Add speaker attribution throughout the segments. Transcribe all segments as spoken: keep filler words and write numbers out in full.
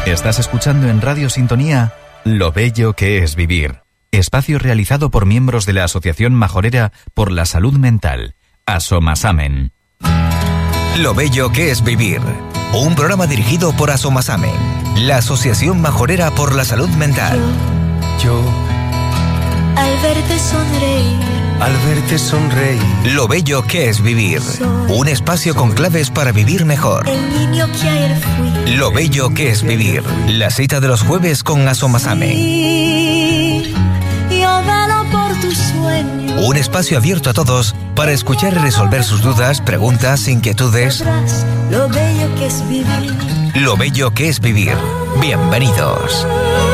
Speaker 1: Estás escuchando en Radio Sintonía Lo Bello que es Vivir, espacio realizado por miembros de la Asociación Majorera por la Salud Mental, Asomasamen.
Speaker 2: Lo Bello que es Vivir, un programa dirigido por Asomasamen, la Asociación Majorera por la Salud Mental.
Speaker 3: Yo,
Speaker 4: al verte sonreír,
Speaker 3: al verte sonreír.
Speaker 2: Lo Bello que es Vivir, un espacio con claves para vivir mejor.
Speaker 4: el niño que ayer fui.
Speaker 2: Lo Bello que es Vivir, la cita de los jueves con Asomasamen.
Speaker 4: Sí, yo velo por tus sueños.
Speaker 2: Un espacio abierto a todos para escuchar y resolver sus dudas, preguntas, inquietudes.
Speaker 4: Sabrás lo bello que es vivir.
Speaker 2: Lo Bello que es Vivir. Bienvenidos.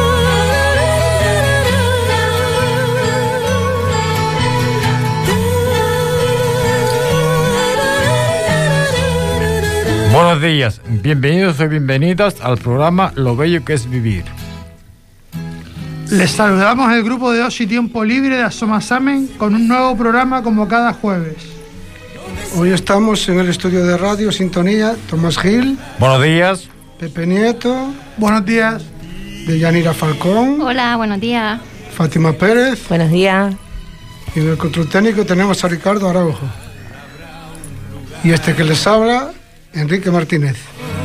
Speaker 5: Buenos días, bienvenidos y bienvenidas al programa Lo Bello que es Vivir.
Speaker 6: Les saludamos el grupo de Ocio y Tiempo Libre de Asomasamen con un nuevo programa como cada jueves.
Speaker 7: Hoy estamos en el estudio de Radio Sintonía, Tomás Gil.
Speaker 5: Buenos días.
Speaker 7: Pepe Nieto.
Speaker 6: Buenos días.
Speaker 7: Deyanira Falcón.
Speaker 8: Hola, buenos días.
Speaker 7: Fátima Pérez.
Speaker 9: Buenos días.
Speaker 7: Y en el control técnico tenemos a Ricardo Araujo. Y este que les habla, Enrique Martínez.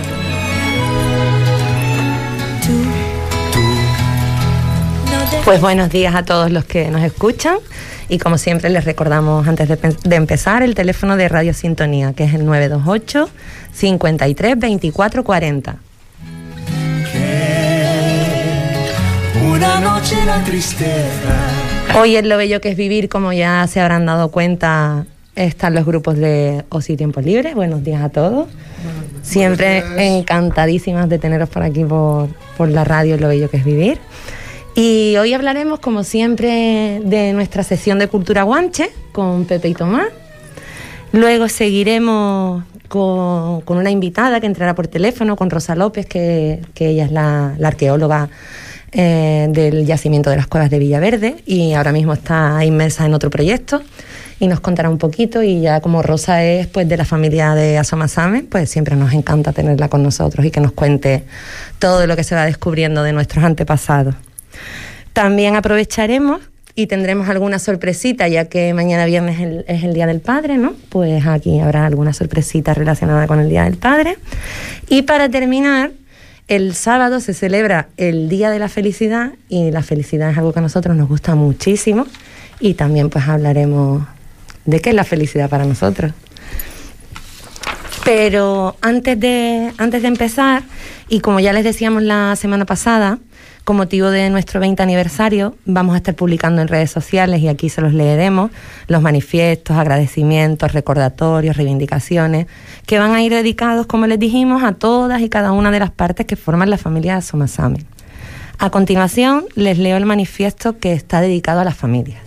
Speaker 9: Pues buenos días a todos los que nos escuchan y como siempre les recordamos antes de, de empezar el teléfono de Radio Sintonía, que es el nueve dos ocho, cincuenta y tres, veinticuatro cuarenta.
Speaker 3: Una noche la tristeza.
Speaker 9: Hoy en Lo Bello que es Vivir, como ya se habrán dado cuenta, están los grupos de Ocio y Tiempo Libre. Buenos días a todos. Siempre encantadísimas de teneros por aquí por, por la radio Lo Bello que es Vivir. Y hoy hablaremos, como siempre, de nuestra sesión de Cultura Guanche con Pepe y Tomás. Luego seguiremos con, con una invitada que entrará por teléfono, con Rosa López, que, que ella es la, la arqueóloga eh, del yacimiento de las Cuevas de Villaverde y ahora mismo está inmersa en otro proyecto y nos contará un poquito. Y ya como Rosa es pues de la familia de Asomasamen, pues siempre nos encanta tenerla con nosotros y que nos cuente todo lo que se va descubriendo de nuestros antepasados. También aprovecharemos y tendremos alguna sorpresita, ya que mañana viernes es el, es el Día del Padre, ¿no? Pues aquí habrá alguna sorpresita relacionada con el Día del Padre. Y para terminar, el sábado se celebra el Día de la Felicidad y la felicidad es algo que a nosotros nos gusta muchísimo y también pues hablaremos de qué es la felicidad para nosotros. Pero antes de, antes de empezar, y como ya les decíamos la semana pasada, con motivo de nuestro veinte aniversario, vamos a estar publicando en redes sociales, y aquí se los leeremos, los manifiestos, agradecimientos, recordatorios, reivindicaciones, que van a ir dedicados, como les dijimos, a todas y cada una de las partes que forman la familia de Asomasamen. A continuación, les leo el manifiesto que está dedicado a las familias.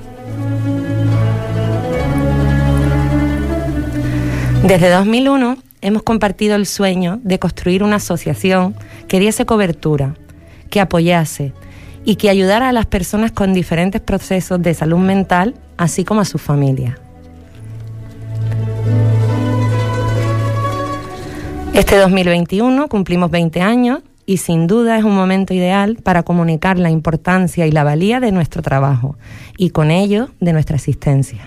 Speaker 9: Desde dos mil uno hemos compartido el sueño de construir una asociación que diese cobertura, que apoyase y que ayudara a las personas con diferentes procesos de salud mental, así como a sus familias. Este dos mil veintiuno cumplimos veinte años y sin duda es un momento ideal para comunicar la importancia y la valía de nuestro trabajo y con ello de nuestra existencia.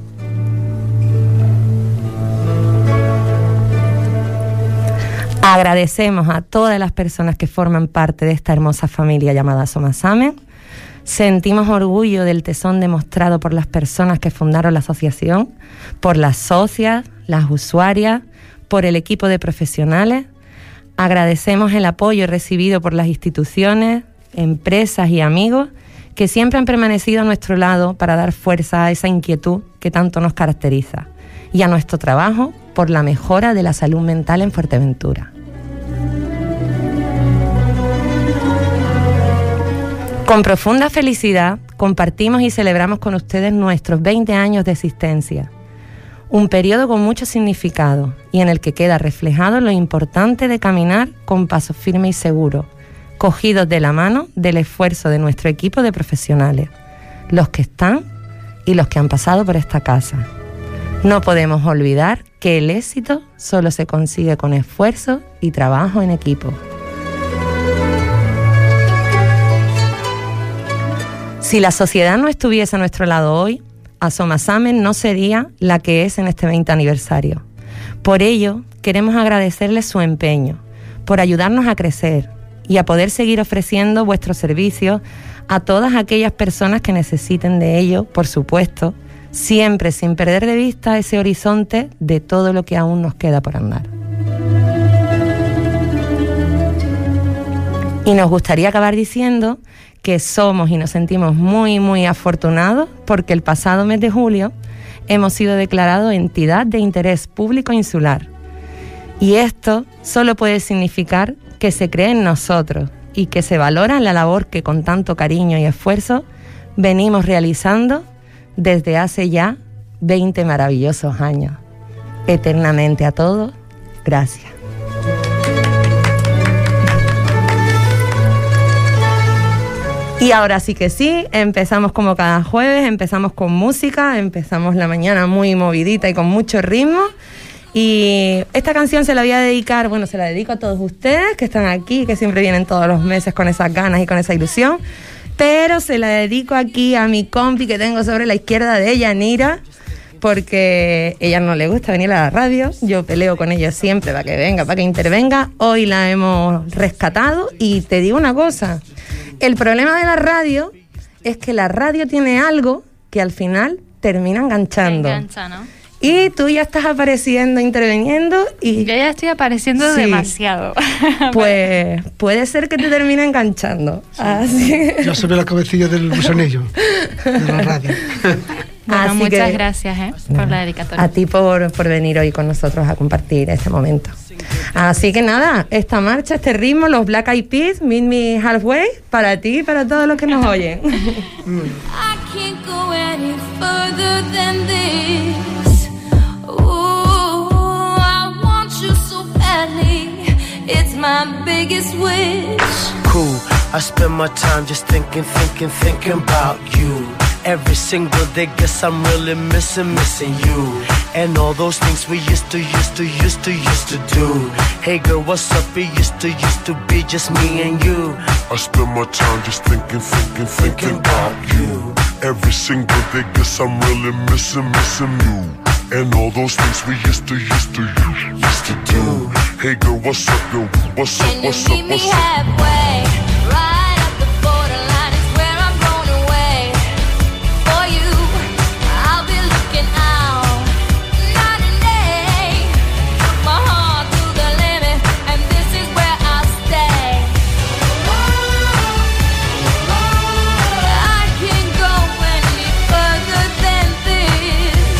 Speaker 9: Agradecemos a todas las personas que forman parte de esta hermosa familia llamada Asomasamen. Sentimos orgullo del tesón demostrado por las personas que fundaron la asociación, por las socias, las usuarias, por el equipo de profesionales. Agradecemos el apoyo recibido por las instituciones, empresas y amigos que siempre han permanecido a nuestro lado para dar fuerza a esa inquietud que tanto nos caracteriza y a nuestro trabajo por la mejora de la salud mental en Fuerteventura. Con profunda felicidad compartimos y celebramos con ustedes nuestros veinte años de existencia, un periodo con mucho significado y en el que queda reflejado lo importante de caminar con paso firme y seguro, cogidos de la mano del esfuerzo de nuestro equipo de profesionales, los que están y los que han pasado por esta casa. No podemos olvidar que el éxito solo se consigue con esfuerzo y trabajo en equipo. Si la sociedad no estuviese a nuestro lado hoy, Asomasamen no sería la que es en este veinte aniversario. Por ello, queremos agradecerles su empeño, por ayudarnos a crecer y a poder seguir ofreciendo vuestros servicios a todas aquellas personas que necesiten de ello, por supuesto, siempre sin perder de vista ese horizonte de todo lo que aún nos queda por andar. Y nos gustaría acabar diciendo que somos y nos sentimos muy, muy afortunados porque el pasado mes de julio hemos sido declarados entidad de interés público insular. Y esto solo puede significar que se cree en nosotros y que se valora la labor que con tanto cariño y esfuerzo venimos realizando desde hace ya veinte maravillosos años. Eternamente a todos, gracias. Y ahora sí que sí, empezamos como cada jueves, empezamos con música, empezamos la mañana muy movidita y con mucho ritmo. Y esta canción se la voy a dedicar, bueno, se la dedico a todos ustedes que están aquí, que siempre vienen todos los meses con esas ganas y con esa ilusión. Pero se la dedico aquí a mi compi que tengo sobre la izquierda de ella, Yanira, porque ella no le gusta venir a la radio. Yo peleo con ella siempre para que venga, para que intervenga. Hoy la hemos rescatado y te digo una cosa. El problema de la radio es que la radio tiene algo que al final termina enganchando.
Speaker 8: Engancha, ¿no?
Speaker 9: Y tú ya estás apareciendo, interviniendo y...
Speaker 8: Yo ya estoy apareciendo sí. demasiado.
Speaker 9: Pues puede ser que te termine enganchando. Sí. Así.
Speaker 7: Ya se ve la cabecilla del gusanillo de la radio.
Speaker 8: Bueno,
Speaker 9: Así
Speaker 8: muchas
Speaker 9: que,
Speaker 8: gracias ¿eh? por la dedicatoria.
Speaker 9: A ti por, por venir hoy con nosotros a compartir este momento. Así que nada, esta marcha, este ritmo, los Black Eyed Peas, Meet Me Halfway, para ti y para todos los que nos oyen.
Speaker 4: I can't go any further than this. Ooh, I want you so badly. It's my biggest wish.
Speaker 3: Cool, I spend my time just thinking, thinking, thinking about you. Every single day, guess I'm really missing, missing you. And all those things we used to, used to, used to, used to do. Hey girl, what's up? It used to, used to be just me and you.
Speaker 10: I spend my time just thinking, thinking, thinking about you. Every single day, guess I'm really missing, missing you. And all those things we used to, used to, used to do. Hey girl, what's up, girl? What's up, what's up, what's up?
Speaker 4: Can you meet me halfway? Right at the borderline is where I'm going away. For you, I'll be looking out night and day. Took my heart to the limit, and this is where I'll stay. I can't go any further than this.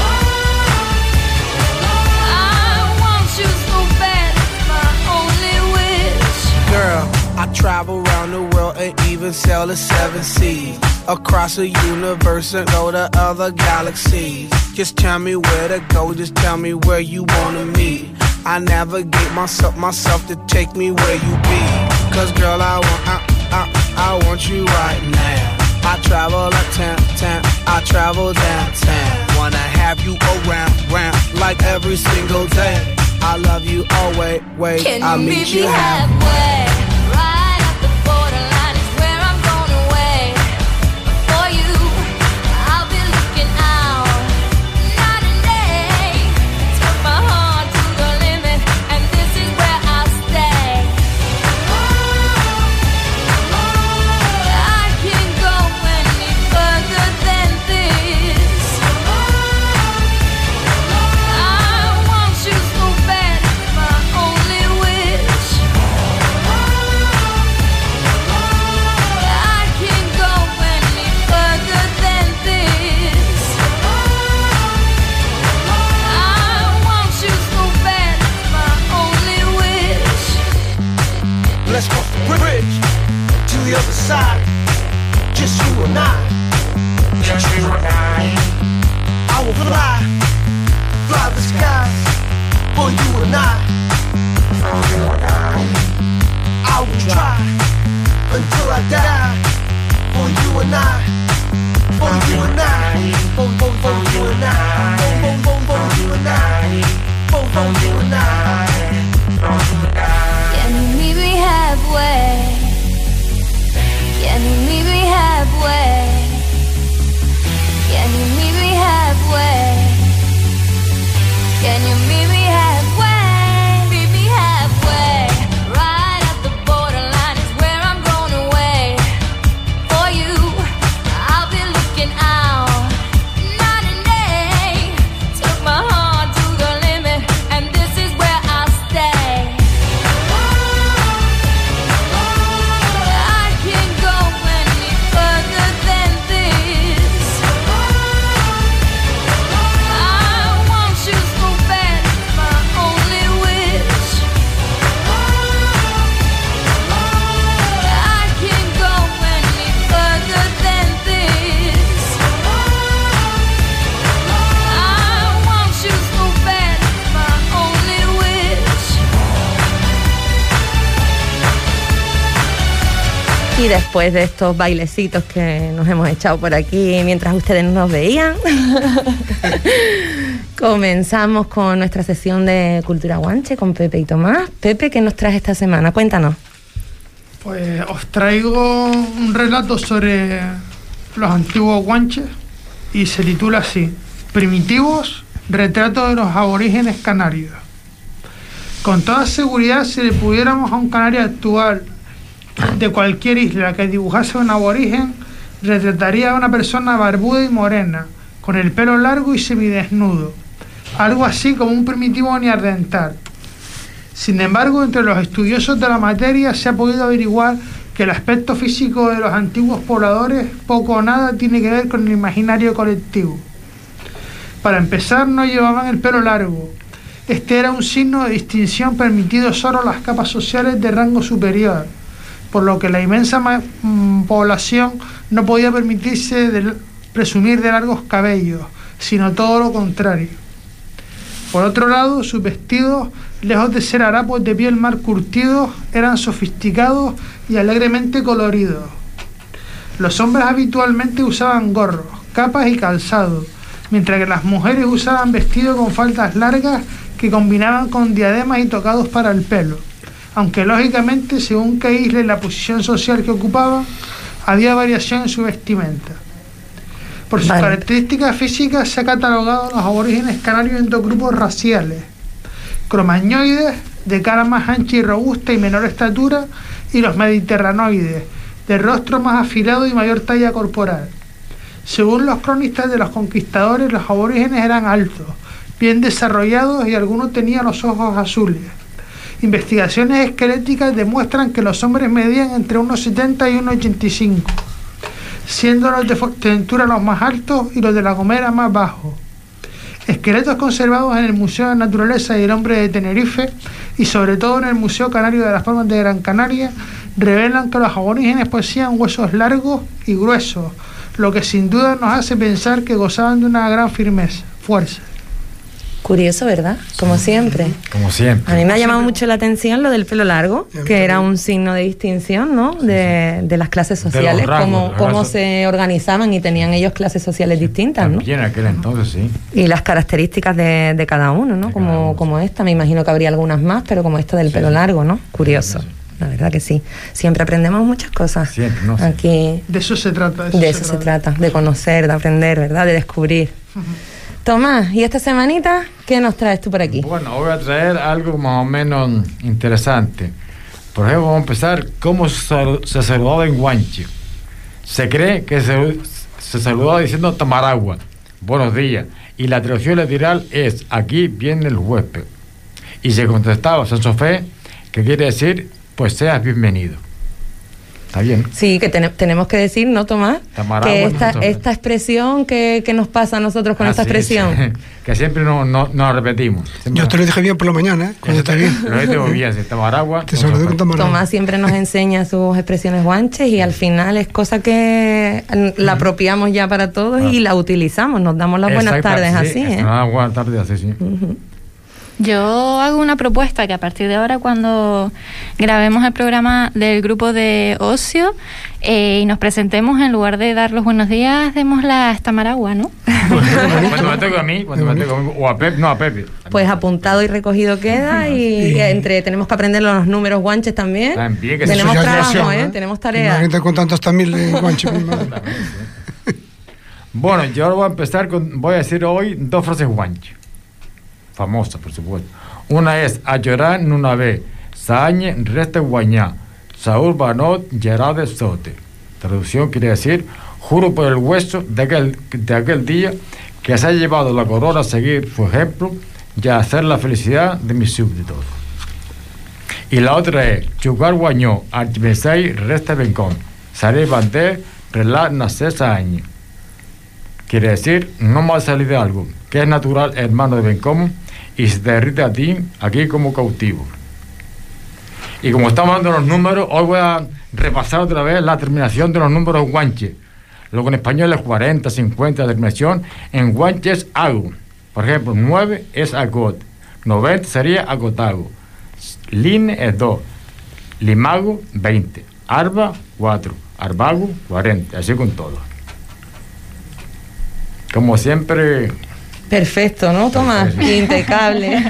Speaker 4: I want you so bad, it's my only wish.
Speaker 11: Girl, I travel around the world and even sail the seven seas. Across the universe and go to other galaxies. Just tell me where to go, just tell me where you wanna meet. I navigate myself, myself to take me where you be. Cause girl, I want, I, I, I want you right now. I travel uptown, town, I travel downtown. Wanna have you around, round, like every single day. I love you always, wait,
Speaker 4: Can
Speaker 11: I'll
Speaker 4: you
Speaker 11: meet
Speaker 4: meet
Speaker 11: you
Speaker 4: me
Speaker 11: halfway.
Speaker 4: halfway? Right at the borderline is where I'm going away. For you, I'll be looking out night and day. Took my heart to the limit, and this is where I'll stay. I can't go any further than this. I want you so bad, it's my only wish. I can't go any further than this. I want you so bad, it's my only wish.
Speaker 3: Let's cross the bridge to the other side. Just you and I. Just you and I. I will fly, fly the skies for you and I. For you and I. I will try until I die for you and I. For you and I. For, for, for you and I. For, for, for, for you and I. For, for you and I. For you and I.
Speaker 4: Can you meet me halfway? Can you meet me halfway?
Speaker 9: Y después de estos bailecitos que nos hemos echado por aquí mientras ustedes no nos veían, comenzamos con nuestra sesión de Cultura Guanche con Pepe y Tomás. Pepe, ¿qué nos traes esta semana? Cuéntanos.
Speaker 6: Pues os traigo un relato sobre los antiguos guanches y se titula así: Primitivos, retrato de los aborígenes canarios. Con toda seguridad, si le pudiéramos a un canario actual de cualquier isla que dibujase un aborigen, retrataría a una persona barbuda y morena, con el pelo largo y semidesnudo, algo así como un primitivo neandertal. Sin embargo, entre los estudiosos de la materia se ha podido averiguar que el aspecto físico de los antiguos pobladores poco o nada tiene que ver con el imaginario colectivo. Para empezar, no llevaban el pelo largo. Este era un signo de distinción permitido solo a las capas sociales de rango superior, por lo que la inmensa ma- mm, población no podía permitirse de, presumir de largos cabellos, sino todo lo contrario. Por otro lado, sus vestidos, lejos de ser harapos de piel mal curtidos, eran sofisticados y alegremente coloridos. Los hombres habitualmente usaban gorros, capas y calzado, mientras que las mujeres usaban vestidos con faldas largas que combinaban con diademas y tocados para el pelo, aunque lógicamente, según qué isla y la posición social que ocupaban, había variación en su vestimenta. Por sus vale. características físicas se ha catalogado a los aborígenes canarios en dos grupos raciales: cromañoides, de cara más ancha y robusta y menor estatura, y los mediterranoides, de rostro más afilado y mayor talla corporal. Según los cronistas de los conquistadores, los aborígenes eran altos, bien desarrollados y algunos tenían los ojos azules. Investigaciones esqueléticas demuestran que los hombres medían entre uno setenta y uno ochenta y cinco, siendo los de Fuerteventura los más altos y los de La Gomera más bajos. Esqueletos conservados en el Museo de Naturaleza y el Hombre de Tenerife y sobre todo en el Museo Canario de las Palmas de Gran Canaria revelan que los aborígenes poseían huesos largos y gruesos, lo que sin duda nos hace pensar que gozaban de una gran firmeza, fuerza.
Speaker 9: Curioso, ¿verdad? Como siempre.
Speaker 5: Como siempre.
Speaker 9: A mí me ha llamado mucho la atención lo del pelo largo, que era un signo de distinción, ¿no? De, de las clases sociales,
Speaker 5: rangos,
Speaker 9: cómo, cómo
Speaker 5: razas.
Speaker 9: se organizaban y tenían ellos clases sociales distintas, ¿no?
Speaker 5: También en aquel entonces, sí.
Speaker 9: Y las características de, de cada uno, ¿no? Como, uno. como esta, me imagino que habría algunas más, pero como esta del sí. pelo largo, ¿no? Curioso. Sí, la verdad que sí. Siempre aprendemos muchas cosas.
Speaker 5: Siempre, no sé.
Speaker 9: Aquí.
Speaker 6: De eso se trata. De eso,
Speaker 9: de
Speaker 6: se,
Speaker 9: eso
Speaker 6: trata.
Speaker 9: se trata, de conocer, de aprender, ¿verdad? De descubrir. Uh-huh. Tomás, ¿y esta semanita qué nos traes tú por aquí?
Speaker 5: Bueno, voy a traer algo más o menos interesante. Por ejemplo, vamos a empezar cómo se, se saludaba en guanche. Se cree que se, se saludaba diciendo tomar agua, buenos días, y la traducción literal es aquí viene el huésped. Y se contestaba San Sofé, que quiere decir pues seas bienvenido. Está bien.
Speaker 9: Sí, que ten- tenemos que decir, ¿no, Tomás?
Speaker 5: Tomar
Speaker 9: que
Speaker 5: agua,
Speaker 9: esta,
Speaker 5: no
Speaker 9: esta expresión que, que nos pasa a nosotros con
Speaker 5: ah,
Speaker 9: esta
Speaker 5: sí,
Speaker 9: expresión.
Speaker 5: Sí. Que siempre nos no, no repetimos. Siempre
Speaker 7: Yo te lo dije bien por la mañana, ¿eh? Cuando está bien.
Speaker 5: Lo dije bien, si tomar agua.
Speaker 7: Te saludé con tomar agua.
Speaker 9: Tomás siempre nos enseña sus expresiones guanches y al final es cosa que la apropiamos ya para todos y la utilizamos. Nos damos las buenas
Speaker 5: Exacto,
Speaker 9: tardes
Speaker 5: sí,
Speaker 9: así, ¿eh?
Speaker 5: Ah, buenas tardes así, sí.
Speaker 9: Uh-huh.
Speaker 8: Yo hago una propuesta que a partir de ahora, cuando grabemos el programa del grupo de ocio eh, y nos presentemos, en lugar de dar los buenos días, demos la tamaragua, ¿no?
Speaker 5: Cuando me toque a mí, cuando me toque a mí, o a Pepe, no a Pepe.
Speaker 9: Pues apuntado y recogido queda y, y entre tenemos que aprender los números guanches también.
Speaker 5: También que
Speaker 9: tenemos
Speaker 7: ya
Speaker 9: trabajo,
Speaker 7: creación,
Speaker 9: ¿eh?
Speaker 7: ¿eh?
Speaker 9: Tenemos tarea.
Speaker 7: Imagínate con tantos tamil de guanche.
Speaker 5: Bueno, yo ahora voy a empezar con, voy a decir hoy dos frases guanche. Famosas, por supuesto. Una es a llorar nuna vez, sañe reste guañá, Saúl Banot Gerard Sote. Traducción quiere decir, juro por el hueso de aquel, de aquel día que se ha llevado la corona a seguir su ejemplo y a hacer la felicidad de mis súbditos. Y la otra es, chugar guañó, archimesei reste bencón, saré bandé, relat nacesa año. Quiere decir, no me va a salir de algo que es natural, hermano de Bencom, y se derrite a ti aquí como cautivo. Y como estamos dando los números, hoy voy a repasar otra vez la terminación de los números guanche. Lo que en español es cuarenta, cincuenta, la terminación en guanche es ago. Por ejemplo, nueve es agot, noventa sería agotago, line es dos, limago veinte, Arba, cuatro. Arbago, cuarenta. Así con todo. Como siempre...
Speaker 9: Perfecto, ¿no, Tomás? Impecable.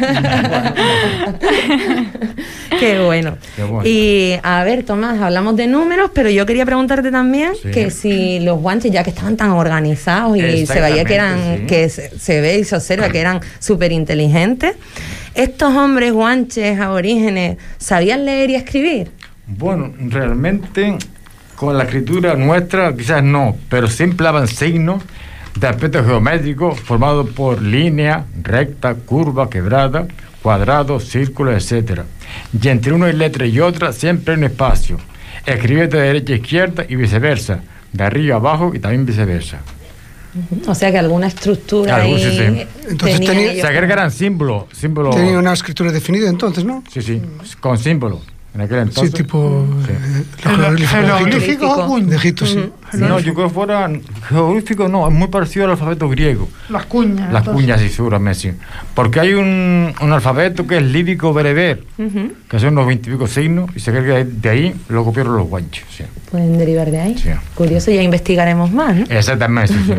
Speaker 9: Qué bueno.
Speaker 5: Qué bueno.
Speaker 9: Y a ver, Tomás, hablamos de números, pero yo quería preguntarte también
Speaker 5: Sí.
Speaker 9: que si los guanches, ya que estaban tan organizados y se veía que eran,
Speaker 5: Exactamente, sí.
Speaker 9: que se, se ve y se observa que eran súper inteligentes, ¿estos hombres guanches aborígenes sabían leer y escribir?
Speaker 5: Bueno, realmente con la escritura nuestra quizás no, pero siempre hablan signos de aspecto geométrico formado por línea, recta, curva, quebrada, cuadrado, círculo, etcétera. Y entre una letra y otra siempre hay un espacio. Escribir de derecha a izquierda y viceversa, de arriba a abajo y también viceversa.
Speaker 9: O sea que alguna estructura
Speaker 5: Algo,
Speaker 9: ahí
Speaker 5: sí, sí.
Speaker 7: Entonces
Speaker 9: tenían
Speaker 7: tenía-
Speaker 9: ellos.
Speaker 5: Se agregarán símbolos, símbolos.
Speaker 7: Tenía una escritura definida entonces, ¿no?
Speaker 5: Sí, sí, con símbolos. En aquel entonces.
Speaker 7: Sí, tipo
Speaker 5: Sí.
Speaker 7: eh,
Speaker 6: Jero-
Speaker 7: jeroglífico de Egipto.
Speaker 6: Jeroglíficos o cuñas.
Speaker 7: De Egipto, sí.
Speaker 5: No, yo creo que fuera geográfico, no, es muy parecido al alfabeto griego.
Speaker 6: Las cuñas.
Speaker 5: Las
Speaker 6: entonces.
Speaker 5: cuñas, sí, seguramente sí. Porque hay un, un alfabeto que es líbico bereber,
Speaker 9: Ujú.
Speaker 5: que son los veintipico signos, y se cree que de ahí lo copiaron los guanches. Sí.
Speaker 9: Pueden derivar de ahí.
Speaker 5: Sí.
Speaker 9: Curioso, ya investigaremos más, ¿no?
Speaker 5: Exactamente, sí, sí.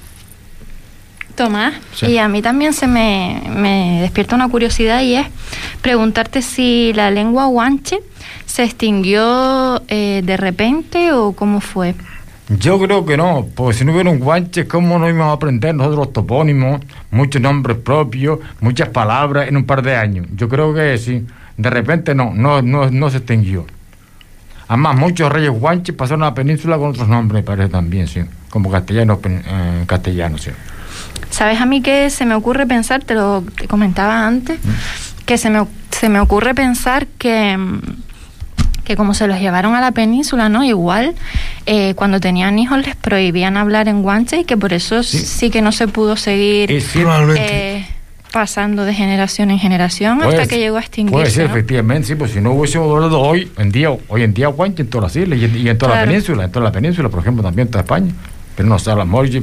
Speaker 8: Tomás,
Speaker 5: Sí.
Speaker 8: y a mí también se me, me despierta una curiosidad y es preguntarte si la lengua guanche se extinguió eh, de repente o cómo fue.
Speaker 5: Yo creo que no, porque si no hubiera un guanche, ¿cómo no íbamos a aprender nosotros los topónimos, muchos nombres propios, muchas palabras en un par de años? Yo creo que sí, de repente no, no, no, no se extinguió. Además, muchos reyes guanches pasaron a la península con otros nombres, me parece también, sí, como castellanos, eh, castellanos, sí.
Speaker 8: ¿Sabes a mí que se me ocurre pensar, te lo te comentaba antes, que se me, se me ocurre pensar que, mm, que como se los llevaron a la península, ¿no? Igual, eh, cuando tenían hijos les prohibían hablar en guanche y que por eso sí,
Speaker 5: Sí.
Speaker 8: que no se pudo seguir
Speaker 5: Y sí,
Speaker 7: Probablemente.
Speaker 8: eh, pasando de generación en generación
Speaker 5: Puede
Speaker 8: hasta
Speaker 5: ser-
Speaker 8: que llegó a extinguirse,
Speaker 5: Puede ser,
Speaker 8: ¿no?
Speaker 5: efectivamente, sí, pues si no hubiésemos hablado hoy en día, hoy en día guanche en todas las islas y en, y en toda
Speaker 8: Claro.
Speaker 5: la península, en toda la península, por ejemplo, también en toda España, pero no se habla molle.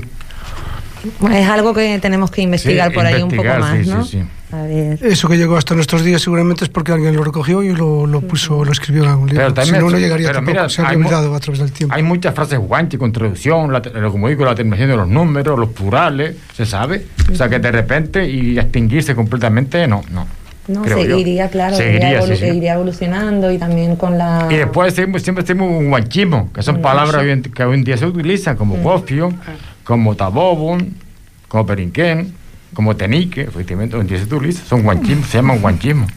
Speaker 9: Es algo que tenemos que investigar
Speaker 5: Sí,
Speaker 9: por ahí un poco
Speaker 5: investigar,
Speaker 9: más,
Speaker 5: sí,
Speaker 9: ¿no?
Speaker 5: sí, sí.
Speaker 9: A ver.
Speaker 7: Eso que llegó hasta nuestros días seguramente es porque alguien lo recogió y lo, lo puso, lo escribió en algún libro.
Speaker 5: Pero también
Speaker 7: Si no, no
Speaker 5: es-
Speaker 7: llegaría
Speaker 5: pero
Speaker 7: tampoco.
Speaker 5: mira,
Speaker 7: Se ha
Speaker 5: hay mu-
Speaker 7: olvidado a través del tiempo.
Speaker 5: Hay muchas frases guanche con traducción, la, lo como digo, la terminación de los números, los plurales, se sabe. O sea que de repente y extinguirse completamente, no, no.
Speaker 9: No,
Speaker 5: creo yo.
Speaker 9: seguiría, claro,
Speaker 5: Seguiría,
Speaker 9: iría, evolu-
Speaker 5: sí, sí.
Speaker 9: iría evolucionando y también con la...
Speaker 5: Y después siempre, siempre tenemos un guanchismo, que son
Speaker 9: Mm,
Speaker 5: palabras
Speaker 9: sí.
Speaker 5: hoy en- que hoy en día se utilizan, como
Speaker 9: Mm.
Speaker 5: gofio, como tabobon, como perinquén, como tenique, efectivamente, hoy en día se utiliza, son guanchismos, se llaman guanchismos.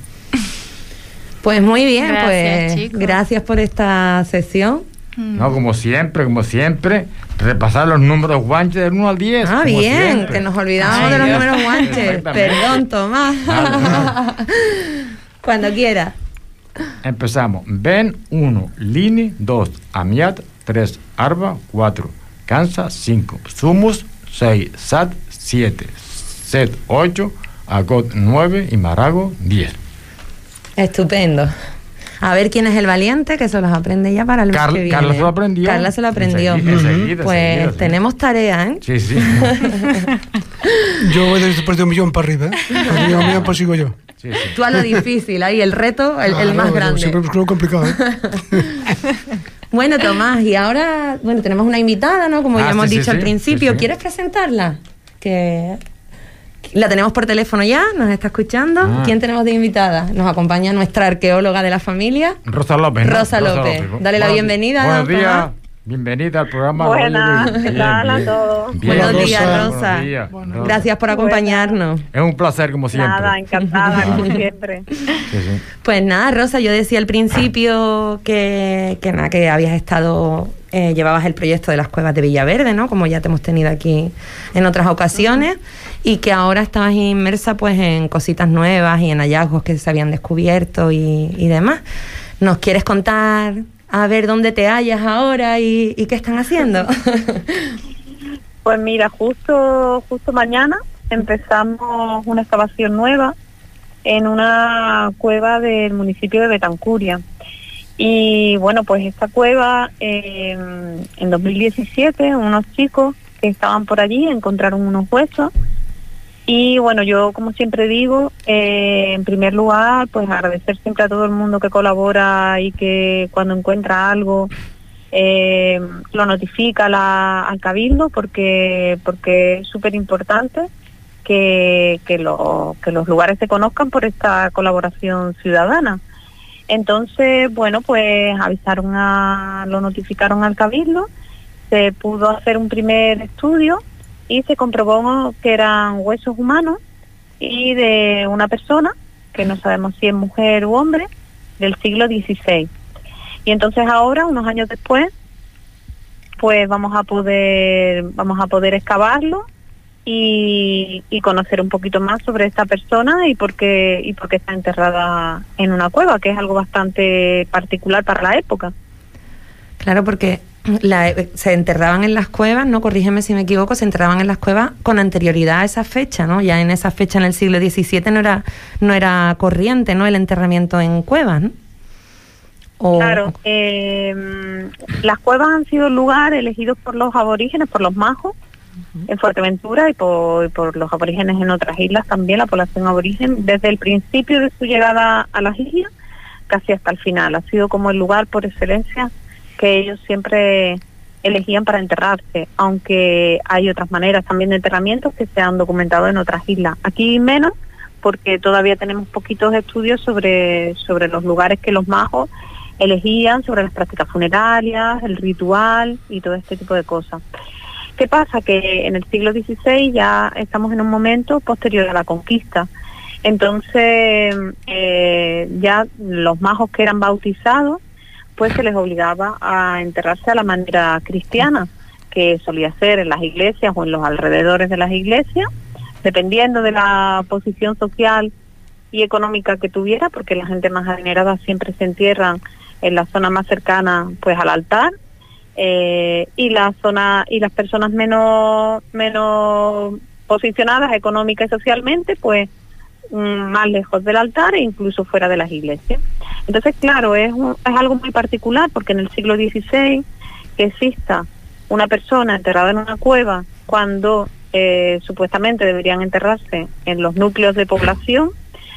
Speaker 9: Pues muy bien,
Speaker 8: Gracias,
Speaker 9: pues
Speaker 8: chicos.
Speaker 9: gracias por esta sesión.
Speaker 5: No, como siempre, como siempre, repasar los números guanches del uno al diez.
Speaker 9: Ah,
Speaker 5: como
Speaker 9: bien,
Speaker 5: siempre.
Speaker 9: que nos olvidábamos
Speaker 5: Ay,
Speaker 9: de los
Speaker 5: Dios.
Speaker 9: números guanches.
Speaker 5: Exactamente.
Speaker 9: Perdón, Tomás.
Speaker 5: Nada,
Speaker 9: Cuando quiera.
Speaker 5: Empezamos. Ben uno, Lini dos, Amiat tres, Arba cuatro, Kansa cinco, Sumus seis, Sat siete, Set ocho, Agot nueve y Marago diez.
Speaker 9: Estupendo. A ver quién es el valiente, que se los aprende ya para el mes
Speaker 5: Car-
Speaker 9: que viene.
Speaker 5: Carla se lo aprendió.
Speaker 9: Carla se lo aprendió.
Speaker 5: Enseguida, enseguida,
Speaker 9: Pues
Speaker 5: enseguida, sí.
Speaker 9: tenemos tarea, ¿eh?
Speaker 5: Sí, sí.
Speaker 7: Yo voy después de un millón para arriba, ¿eh? Cuando llegue a un millón, pues sigo yo.
Speaker 5: sí, sí.
Speaker 9: Tú a lo difícil, ahí el reto, el, el
Speaker 7: Claro,
Speaker 9: más
Speaker 7: yo
Speaker 9: grande.
Speaker 7: Siempre busco lo complicado, ¿eh?
Speaker 9: Bueno, Tomás, y ahora, bueno, tenemos una invitada, ¿no? Como
Speaker 5: Ah,
Speaker 9: ya hemos
Speaker 5: sí, sí,
Speaker 9: dicho al
Speaker 5: sí,
Speaker 9: principio.
Speaker 5: sí, sí.
Speaker 9: ¿Quieres presentarla? Que la tenemos por teléfono ya, nos está escuchando.
Speaker 5: Ah.
Speaker 9: ¿Quién tenemos de invitada? Nos acompaña nuestra arqueóloga de la familia.
Speaker 5: Rosa López. ¿no?
Speaker 9: Rosa López. Dale la
Speaker 5: Buenos-
Speaker 9: bienvenida,
Speaker 5: Buenos
Speaker 9: Tomás.
Speaker 5: días. Bienvenida al programa.
Speaker 12: Buenas,
Speaker 5: Oye,
Speaker 12: ¿qué
Speaker 5: bien,
Speaker 12: tal a
Speaker 5: bien.
Speaker 12: todos?
Speaker 5: Bien.
Speaker 9: Buenos días,
Speaker 7: Rosa.
Speaker 9: Rosa.
Speaker 5: Buenos días, Rosa.
Speaker 9: Gracias por acompañarnos.
Speaker 5: Es un placer, como siempre.
Speaker 12: Nada, encantada, como siempre.
Speaker 5: Sí, sí.
Speaker 9: Pues nada, Rosa, yo decía al principio que, que nada, que habías estado, eh, llevabas el proyecto de las cuevas de Villaverde, ¿no? Como ya te hemos tenido aquí en otras ocasiones, y que ahora estabas inmersa pues en cositas nuevas y en hallazgos que se habían descubierto y, y demás. ¿Nos quieres contar a ver dónde te hallas ahora y, y qué están haciendo?
Speaker 12: Pues mira, justo justo mañana empezamos una excavación nueva en una cueva del municipio de Betancuria. Y bueno, pues esta cueva, eh, en dos mil diecisiete, unos chicos que estaban por allí encontraron unos huesos Y bueno, yo como siempre digo, eh, en primer lugar, pues agradecer siempre a todo el mundo que colabora y que cuando encuentra algo eh, lo notifica la, al Cabildo, porque porque es súper importante que, que, lo, que los lugares se conozcan por esta colaboración ciudadana. Entonces, bueno, pues avisaron a, lo notificaron al Cabildo, se pudo hacer un primer estudio y se comprobó que eran huesos humanos y de una persona, que no sabemos si es mujer u hombre, del siglo dieciséis. Y entonces ahora, unos años después, pues vamos a poder, vamos a poder excavarlo y, y conocer un poquito más sobre esta persona y por qué, y por qué está enterrada en una cueva, que es algo bastante particular para la época.
Speaker 9: Claro, porque la, se enterraban en las cuevas, ¿no? Corrígeme si me equivoco, se enterraban en las cuevas con anterioridad a esa fecha, ¿no? Ya en esa fecha, en el siglo diecisiete, no era no era corriente, ¿no? El enterramiento en cuevas, ¿no? O,
Speaker 12: claro, eh, las cuevas han sido el lugar elegido por los aborígenes, por los majos, uh-huh, en Fuerteventura y por, y por los aborígenes en otras islas también, la población aborigen, desde el principio de su llegada a las islas, casi hasta el final. Ha sido como el lugar por excelencia que ellos siempre elegían para enterrarse, aunque hay otras maneras también de enterramientos que se han documentado en otras islas. Aquí menos, porque todavía tenemos poquitos estudios sobre, sobre los lugares que los majos elegían, sobre las prácticas funerarias, el ritual y todo este tipo de cosas. ¿Qué pasa? Que en el siglo dieciséis ya estamos en un momento posterior a la conquista. Entonces, eh, ya los majos que eran bautizados, pues se les obligaba a enterrarse a la manera cristiana, que solía ser en las iglesias o en los alrededores de las iglesias, dependiendo de la posición social y económica que tuviera, porque la gente más adinerada siempre se entierran en la zona más cercana, pues al altar, eh, y la zona y las personas menos menos posicionadas económica y socialmente, pues más lejos del altar e incluso fuera de las iglesias. Entonces, claro, es, un, es algo muy particular, porque en el siglo dieciséis que exista una persona enterrada en una cueva cuando eh, supuestamente deberían enterrarse en los núcleos de población,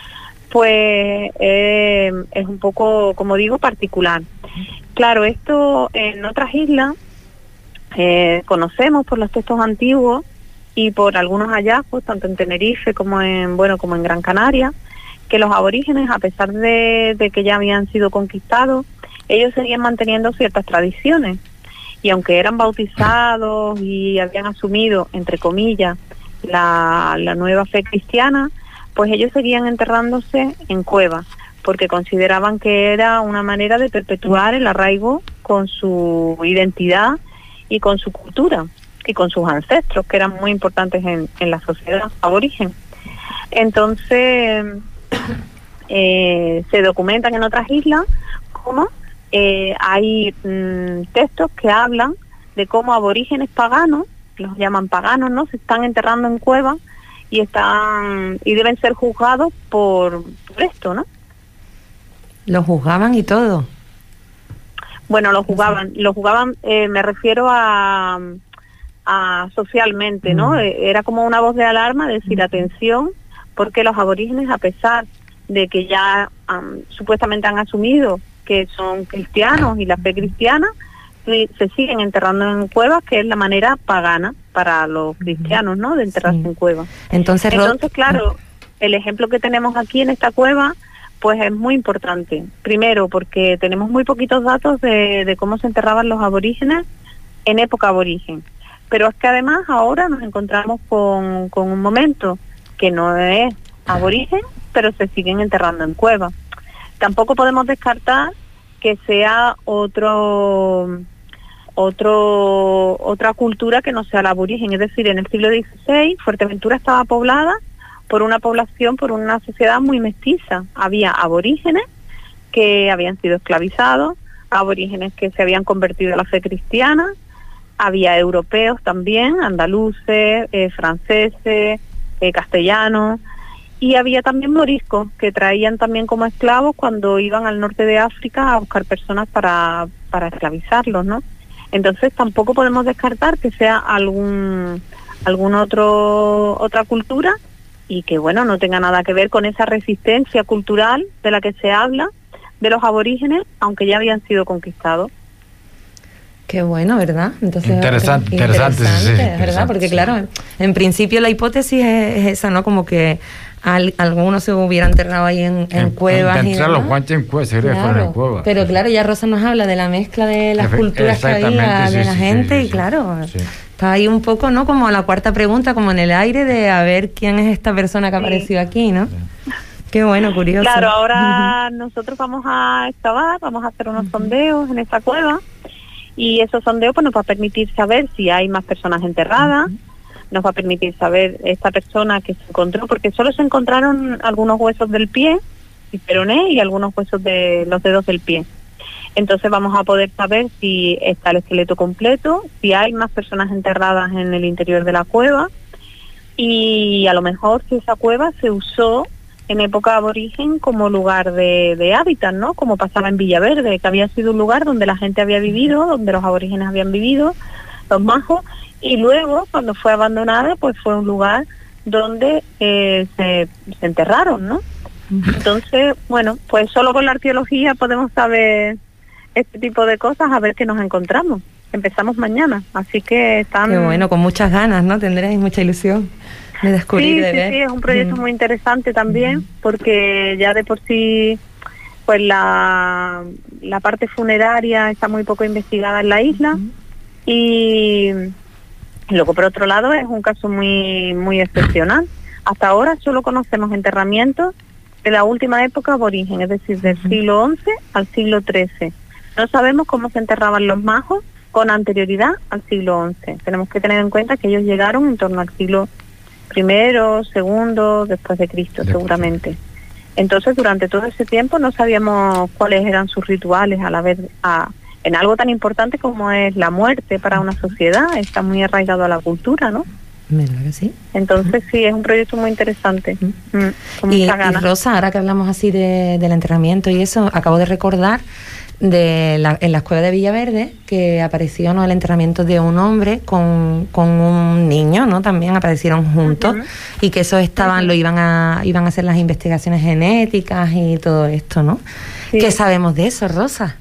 Speaker 12: pues eh, es un poco, como digo, particular. Claro, esto en otras islas eh, conocemos por los textos antiguos y por algunos hallazgos, tanto en Tenerife como en bueno como en Gran Canaria, que los aborígenes, a pesar de, de que ya habían sido conquistados, ellos seguían manteniendo ciertas tradiciones, y aunque eran bautizados y habían asumido, entre comillas, la, la nueva fe cristiana, pues ellos seguían enterrándose en cuevas, porque consideraban que era una manera de perpetuar el arraigo con su identidad y con su cultura y con sus ancestros, que eran muy importantes en, en la sociedad aborigen. Entonces, eh, se documentan en otras islas cómo eh, hay mmm, textos que hablan de cómo aborígenes paganos, los llaman paganos, ¿no?, se están enterrando en cuevas y están y deben ser juzgados por, por esto, ¿no?
Speaker 9: ¿Los juzgaban y todo?
Speaker 12: Bueno, lo juzgaban, lo juzgaban, eh, me refiero a... A socialmente, ¿no? Mm. Era como una voz de alarma, decir, mm. atención, porque los aborígenes, a pesar de que ya um, supuestamente han asumido que son cristianos y la fe cristiana, se, se siguen enterrando en cuevas, que es la manera pagana para los cristianos, ¿no?, de enterrarse sí. en cuevas.
Speaker 9: Entonces,
Speaker 12: Entonces, claro, el ejemplo que tenemos aquí en esta cueva, pues es muy importante. Primero, porque tenemos muy poquitos datos de, de cómo se enterraban los aborígenes en época aborigen. Pero es que además ahora nos encontramos con, con un momento que no es aborigen, pero se siguen enterrando en cuevas. Tampoco podemos descartar que sea otro, otro, otra cultura que no sea la aborigen. Es decir, en el siglo dieciséis Fuerteventura estaba poblada por una población, por una sociedad muy mestiza. Había aborígenes que habían sido esclavizados, aborígenes que se habían convertido a la fe cristiana, había europeos también, andaluces, eh, franceses, eh, castellanos, y había también moriscos que traían también como esclavos cuando iban al norte de África a buscar personas para, para esclavizarlos, ¿no? Entonces tampoco podemos descartar que sea algún algún otro otra cultura y que bueno, no tenga nada que ver con esa resistencia cultural de la que se habla de los aborígenes, aunque ya habían sido conquistados.
Speaker 9: Qué bueno, ¿verdad? Entonces,
Speaker 5: interesante, interesante,
Speaker 9: interesante,
Speaker 5: sí, sí,
Speaker 9: ¿verdad?
Speaker 5: interesante,
Speaker 9: Porque
Speaker 5: sí.
Speaker 9: claro, en principio la hipótesis es, es esa, ¿no? Como que al, algunos se hubieran enterrado ahí en, en, en cuevas y
Speaker 5: entrar
Speaker 9: demás.
Speaker 5: los guanches en cuevas, se
Speaker 9: Claro,
Speaker 5: fueron en cuevas.
Speaker 9: pero claro, ya Rosa nos habla de la mezcla de las
Speaker 5: Efe-
Speaker 9: culturas que había,
Speaker 5: exactamente,
Speaker 9: de
Speaker 5: sí,
Speaker 9: la
Speaker 5: sí,
Speaker 9: gente,
Speaker 5: sí, sí,
Speaker 9: y claro,
Speaker 5: sí.
Speaker 9: está ahí un poco, ¿no? Como la cuarta pregunta, como en el aire de a ver quién es esta persona que ha
Speaker 12: Sí.
Speaker 9: aparecido aquí, ¿no? Qué bueno, curioso.
Speaker 12: Claro, ahora nosotros vamos a excavar, vamos a hacer unos sondeos en esta cueva, y esos sondeos pues nos va a permitir saber si hay más personas enterradas, nos va a permitir saber esta persona que se encontró, porque solo se encontraron algunos huesos del pie, el peroné, y algunos huesos de los dedos del pie. Entonces vamos a poder saber si está el esqueleto completo, si hay más personas enterradas en el interior de la cueva, y a lo mejor si esa cueva se usó en época aborigen como lugar de, de hábitat, ¿no? Como pasaba en Villaverde, que había sido un lugar donde la gente había vivido, donde los aborígenes habían vivido, los majos, y luego, cuando fue abandonada, pues fue un lugar donde eh, se, se enterraron, ¿no? Entonces, bueno, pues solo con la arqueología podemos saber este tipo de cosas, a ver qué nos encontramos. Empezamos mañana, así que están...
Speaker 9: Qué bueno, con muchas ganas, ¿no? Tendréis mucha ilusión de descubrir,
Speaker 12: Sí,
Speaker 9: de
Speaker 12: sí,
Speaker 9: ver.
Speaker 12: sí, es un proyecto
Speaker 9: Mm.
Speaker 12: muy interesante también, porque ya de por sí, pues la, la parte funeraria está muy poco investigada en la isla, y luego por otro lado es un caso muy, muy excepcional. Hasta ahora solo conocemos enterramientos de la última época aborigen, es decir, del siglo once al siglo trece. No sabemos cómo se enterraban los majos con anterioridad al siglo once. Tenemos que tener en cuenta que ellos llegaron en torno al siglo primero, segundo, después de Cristo, seguramente. Entonces, durante todo ese tiempo no sabíamos cuáles eran sus rituales a la vez, a, en algo tan importante como es la muerte para una sociedad. Está muy arraigado a la cultura, ¿no?
Speaker 9: ¿Verdad que sí?
Speaker 12: Entonces, sí, es un proyecto muy interesante. Mm, con
Speaker 9: Y,
Speaker 12: muchas
Speaker 9: y
Speaker 12: ganas.
Speaker 9: Rosa, ahora que hablamos así de, del entrenamiento y eso, acabo de recordar de la, en la cueva de Villaverde que apareció, ¿no?, el entrenamiento de un hombre con, con un niño, ¿no? También aparecieron juntos. Uh-huh. Y que esos estaban, uh-huh. lo iban a iban a hacer las investigaciones genéticas y todo esto, ¿no? Sí. ¿Qué sabemos de eso, Rosa?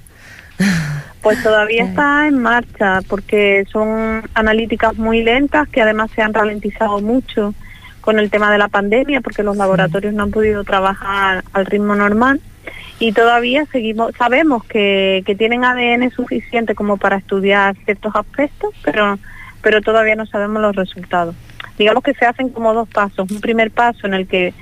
Speaker 12: Pues todavía está en marcha, porque son analíticas muy lentas que además se han ralentizado mucho con el tema de la pandemia, porque los laboratorios no han podido trabajar al ritmo normal, y todavía seguimos, sabemos que, que tienen A D N suficiente como para estudiar ciertos aspectos, pero, pero todavía no sabemos los resultados. Digamos que se hacen como dos pasos. Un primer paso en el que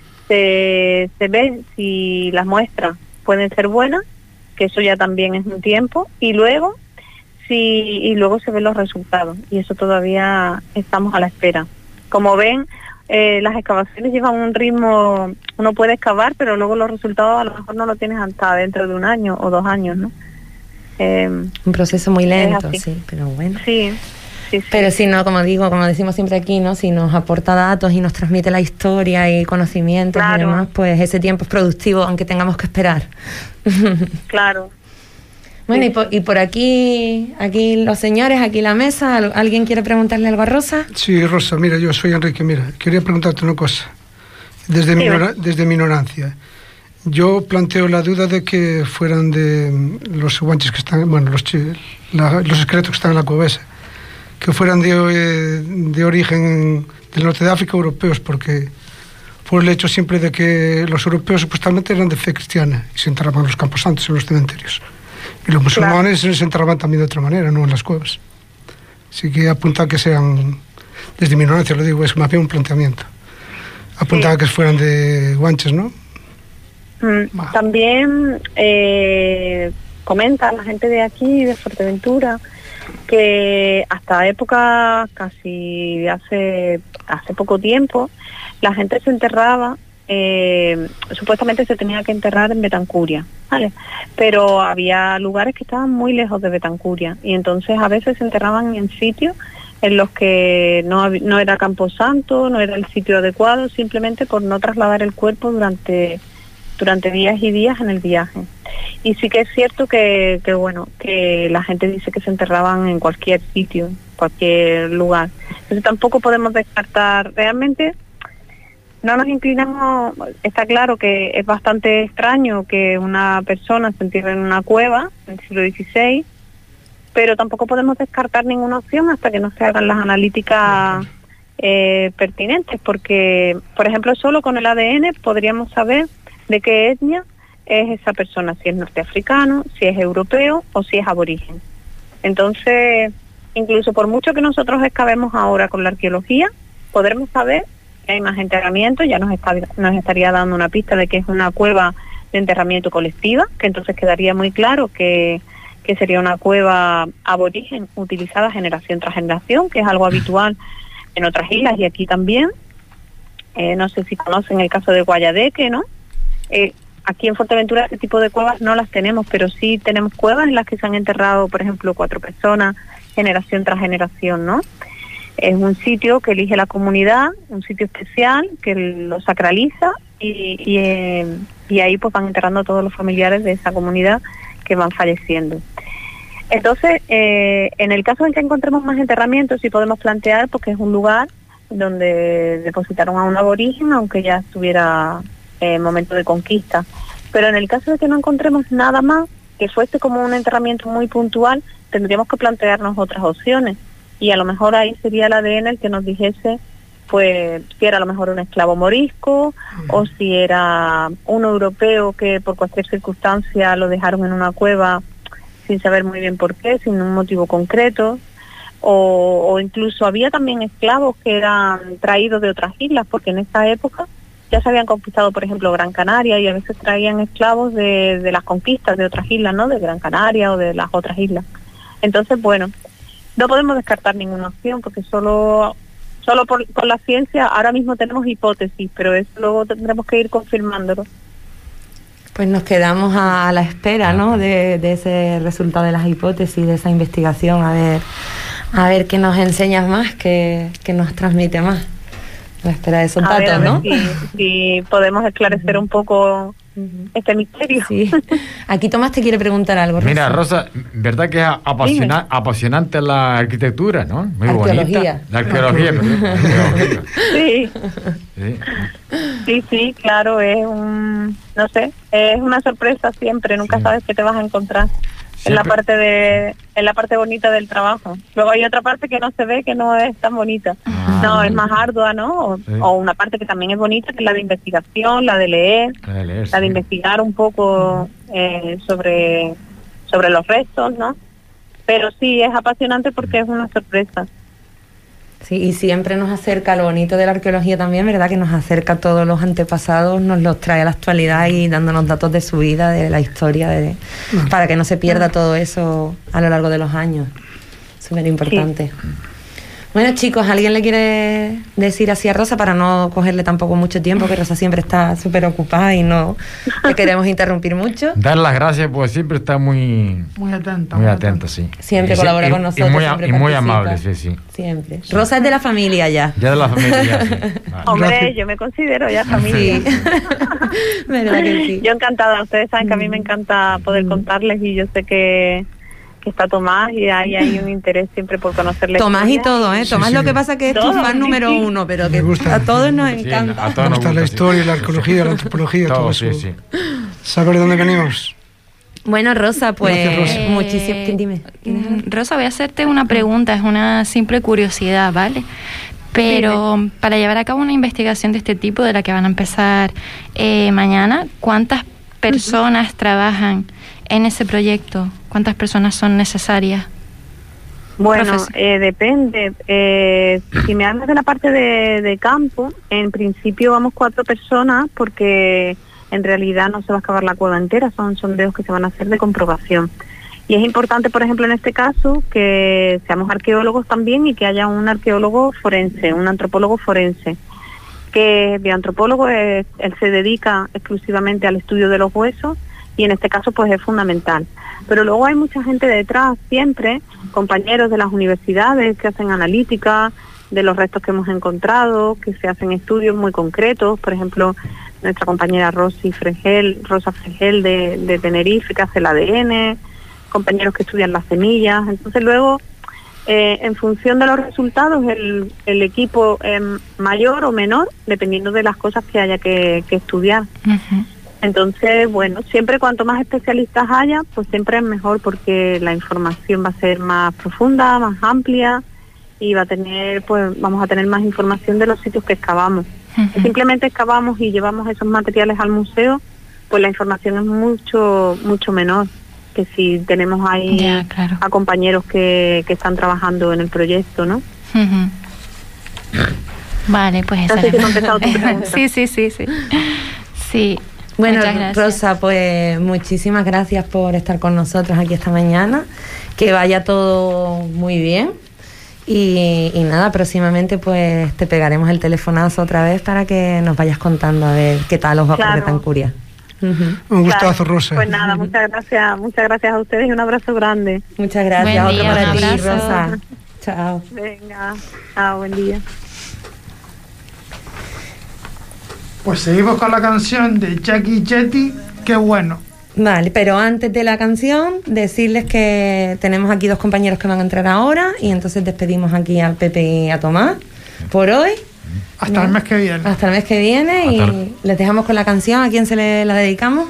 Speaker 12: se, se ve si las muestras pueden ser buenas, que eso ya también es un tiempo, y luego sí, y luego se ven los resultados, y eso todavía estamos a la espera. Como ven, eh, las excavaciones llevan un ritmo, uno puede excavar, pero luego los resultados a lo mejor no lo tienes hasta dentro de un año o dos años, ¿no? Eh,
Speaker 9: un proceso muy lento, sí, pero bueno.
Speaker 12: Sí. Sí, sí.
Speaker 9: Pero si no, como digo, como decimos siempre aquí, ¿no? Si nos aporta datos y nos transmite la historia y conocimientos, claro, y demás, pues ese tiempo es productivo, aunque tengamos que esperar.
Speaker 12: Claro.
Speaker 9: Bueno, sí. y, por, y por aquí, aquí los señores, aquí la mesa, ¿alguien quiere preguntarle algo a Rosa?
Speaker 7: Sí, Rosa, mira, yo soy Enrique, mira, quería preguntarte una cosa, desde, sí, mi, ignora, desde mi ignorancia. Yo planteo la duda de que fueran de los guanches que están, bueno, los, la, los esqueletos que están en la cueva esa, que fueran de, de origen del norte de África, europeos, porque por el hecho siempre de que los europeos supuestamente eran de fe cristiana y se enterraban en los camposantos, en los cementerios. Y los musulmanes, claro, se enterraban también de otra manera, no en las cuevas. Así que apunta que sean, desde mi ignorancia lo digo, es más bien un planteamiento. Apuntaba sí. que fueran de guanches, ¿no?
Speaker 12: Mm, también eh, comenta la gente de aquí, de Fuerteventura, que hasta época casi de hace hace poco tiempo la gente se enterraba, eh, supuestamente se tenía que enterrar en Betancuria, ¿vale? Pero había lugares que estaban muy lejos de Betancuria y entonces a veces se enterraban en sitios en los que no, no era camposanto, no era el sitio adecuado, simplemente por no trasladar el cuerpo durante durante días y días en el viaje. Y sí que es cierto que, que bueno, que la gente dice que se enterraban en cualquier sitio, cualquier lugar. Entonces tampoco podemos descartar, realmente no nos inclinamos, está claro que es bastante extraño que una persona se entierre en una cueva en el siglo dieciséis, pero tampoco podemos descartar ninguna opción hasta que no se hagan las analíticas eh, pertinentes, porque, por ejemplo, solo con el A D N podríamos saber de qué etnia es esa persona, si es norteafricano, si es europeo o si es aborigen. Entonces, incluso por mucho que nosotros excavemos ahora con la arqueología, podremos saber que hay más enterramientos, ya nos, está, nos estaría dando una pista de que es una cueva de enterramiento colectiva, que entonces quedaría muy claro que, que sería una cueva aborigen utilizada generación tras generación, que es algo habitual en otras islas y aquí también. Eh, no sé si conocen el caso de Guayadeque, ¿no? Eh, aquí en Fuerteventura este tipo de cuevas no las tenemos, pero sí tenemos cuevas en las que se han enterrado, por ejemplo, cuatro personas, generación tras generación, ¿no? Es un sitio que elige la comunidad, un sitio especial que lo sacraliza y, y, eh, y ahí pues van enterrando a todos los familiares de esa comunidad que van falleciendo. Entonces, eh, en el caso en que encontremos más enterramientos, sí podemos plantear porque es un lugar donde depositaron a un aborigen, aunque ya estuviera en eh, momento de conquista. Pero en el caso de que no encontremos nada más, que fuese como un enterramiento muy puntual, tendríamos que plantearnos otras opciones. Y a lo mejor ahí sería el A D N el que nos dijese, pues, si era a lo mejor un esclavo morisco, uh-huh. o si era un europeo que por cualquier circunstancia lo dejaron en una cueva sin saber muy bien por qué, sin un motivo concreto, o, o incluso había también esclavos que eran traídos de otras islas, porque en esa época ya se habían conquistado, por ejemplo, Gran Canaria, y a veces traían esclavos de, de las conquistas de otras islas, ¿no? De Gran Canaria o de las otras islas. Entonces, bueno, no podemos descartar ninguna opción, porque solo solo por, por la ciencia ahora mismo tenemos hipótesis, pero eso luego tendremos que ir confirmándolo.
Speaker 9: Pues nos quedamos a la espera, ¿no? De, de ese resultado de las hipótesis, de esa investigación, a ver, a ver qué nos enseñas más, qué, qué nos transmite más. A la espera de esos
Speaker 12: a
Speaker 9: datos,
Speaker 12: ver, a ver
Speaker 9: ¿no?
Speaker 12: Si, si podemos esclarecer uh-huh. un poco uh-huh. este misterio.
Speaker 9: Sí. Aquí Tomás te quiere preguntar algo, Rosa.
Speaker 5: Mira, Rosa, verdad que es apasiona, apasionante la arquitectura, ¿no? Muy
Speaker 9: arqueología.
Speaker 5: bonita. La arqueología, perdón. La arqueología.
Speaker 12: Sí. sí. Sí, sí, claro, es un, no sé, es una sorpresa siempre, nunca sí. sabes qué te vas a encontrar. En la parte de, en la parte bonita del trabajo. Luego hay otra parte que no se ve, que no es tan bonita. Ah, no, es más ardua, ¿no? O, sí. o una parte que también es bonita, que es la de investigación, la de leer, la de, leer, la de sí. investigar un poco eh, sobre, sobre los restos, ¿no? Pero sí, es apasionante porque es una sorpresa.
Speaker 9: Sí, y siempre nos acerca lo bonito de la arqueología también, ¿verdad? Que nos acerca a todos los antepasados, nos los trae a la actualidad y dándonos datos de su vida, de la historia, de, no. para que no se pierda todo eso a lo largo de los años. Súper importante. Sí. Bueno, chicos, ¿alguien le quiere decir así a Rosa para no cogerle tampoco mucho tiempo? Que Rosa siempre está súper ocupada y no le queremos interrumpir mucho.
Speaker 5: Dar las gracias, pues siempre está muy...
Speaker 6: Muy atenta.
Speaker 5: Muy atenta, sí.
Speaker 9: Siempre y, colabora
Speaker 5: y,
Speaker 9: con nosotros.
Speaker 5: Y muy,
Speaker 9: siempre
Speaker 5: y muy amable, sí, sí.
Speaker 9: Siempre. Sí. Rosa es de la familia ya.
Speaker 5: Ya de la familia, ya, sí.
Speaker 12: Vale. Hombre, gracias. Yo me considero ya familia.
Speaker 9: Sí. ¿Verdad que sí?
Speaker 12: Yo encantada. Ustedes saben que a mí me encanta poder contarles y yo sé que... que está Tomás y ahí hay un interés siempre por conocerle.
Speaker 9: Tomás y todo, ¿eh? Tomás sí, sí. Lo que pasa que es tu fan número sí, sí. uno, pero que gusta, a todos nos encanta.
Speaker 7: Sí, a todos nos gusta la historia, sí. la arqueología, la antropología, todo, todo eso. Sí, sí. ¿Saber de dónde venimos?
Speaker 9: Bueno, Rosa, pues
Speaker 8: Gracias, Rosa.
Speaker 9: Eh, muchísimo. Dime.
Speaker 8: Rosa, voy a hacerte una pregunta, es una simple curiosidad, ¿vale? Pero sí, sí. para llevar a cabo una investigación de este tipo, de la que van a empezar eh, mañana, ¿cuántas personas uh-huh. trabajan en ese proyecto? ¿Cuántas personas son necesarias?
Speaker 12: Bueno, eh, depende. Eh, si me hablas de la parte de, de campo, en principio vamos cuatro personas porque en realidad no se va a excavar la cueva entera, son sondeos que se van a hacer de comprobación. Y es importante, por ejemplo, en este caso, que seamos arqueólogos también y que haya un arqueólogo forense, un antropólogo forense, que de antropólogo es, él se dedica exclusivamente al estudio de los huesos y en este caso pues es fundamental. Pero luego hay mucha gente detrás siempre, compañeros de las universidades que hacen analítica de los restos que hemos encontrado, que se hacen estudios muy concretos, por ejemplo, nuestra compañera Rosy Fregel, Rosa Fregel de, de Tenerife, que hace el A D N, compañeros que estudian las semillas. Entonces luego Eh, en función de los resultados, el, el equipo es mayor o menor, dependiendo de las cosas que haya que, que estudiar.
Speaker 8: Ujú.
Speaker 12: Entonces, bueno, siempre cuanto más especialistas haya, pues siempre es mejor porque la información va a ser más profunda, más amplia y va a tener, pues vamos a tener más información de los sitios que excavamos.
Speaker 8: Ujú.
Speaker 12: Si simplemente excavamos y llevamos esos materiales al museo, pues la información es mucho, mucho menor que si tenemos ahí
Speaker 8: Ya, claro.
Speaker 12: a compañeros que, que están trabajando en el proyecto, ¿no?
Speaker 8: Ujú. Vale, pues
Speaker 12: No
Speaker 8: esa
Speaker 12: sé si he
Speaker 8: era-
Speaker 12: contestado tu pregunta.
Speaker 8: Sí, sí, sí, sí. Sí.
Speaker 9: Bueno,
Speaker 8: Muchas gracias.
Speaker 9: Rosa, pues muchísimas gracias por estar con nosotros aquí esta mañana. Que vaya todo muy bien. Y, y nada, próximamente pues te pegaremos el telefonazo otra vez para que nos vayas contando a ver qué tal os va
Speaker 12: Claro.
Speaker 9: por Betancuria. Ujú.
Speaker 7: Un gustazo,
Speaker 12: Claro.
Speaker 7: Rosa.
Speaker 12: Pues nada, muchas gracias, muchas gracias a ustedes y un abrazo grande.
Speaker 9: Muchas gracias.
Speaker 8: Buen
Speaker 9: Otro
Speaker 8: día,
Speaker 9: para
Speaker 8: un
Speaker 9: ti,
Speaker 8: abrazo.
Speaker 9: Rosa. Chao.
Speaker 12: Venga, ah, buen día.
Speaker 6: Pues seguimos con la canción de Jackie Jetty, qué bueno.
Speaker 9: Vale, pero antes de la canción, decirles que tenemos aquí dos compañeros que van a entrar ahora y entonces despedimos aquí a Pepe y a Tomás por hoy.
Speaker 6: Hasta el mes que viene.
Speaker 9: Hasta el mes que viene
Speaker 1: Hasta
Speaker 9: y
Speaker 1: el-
Speaker 9: les dejamos con la canción. ¿A quién se le, la dedicamos?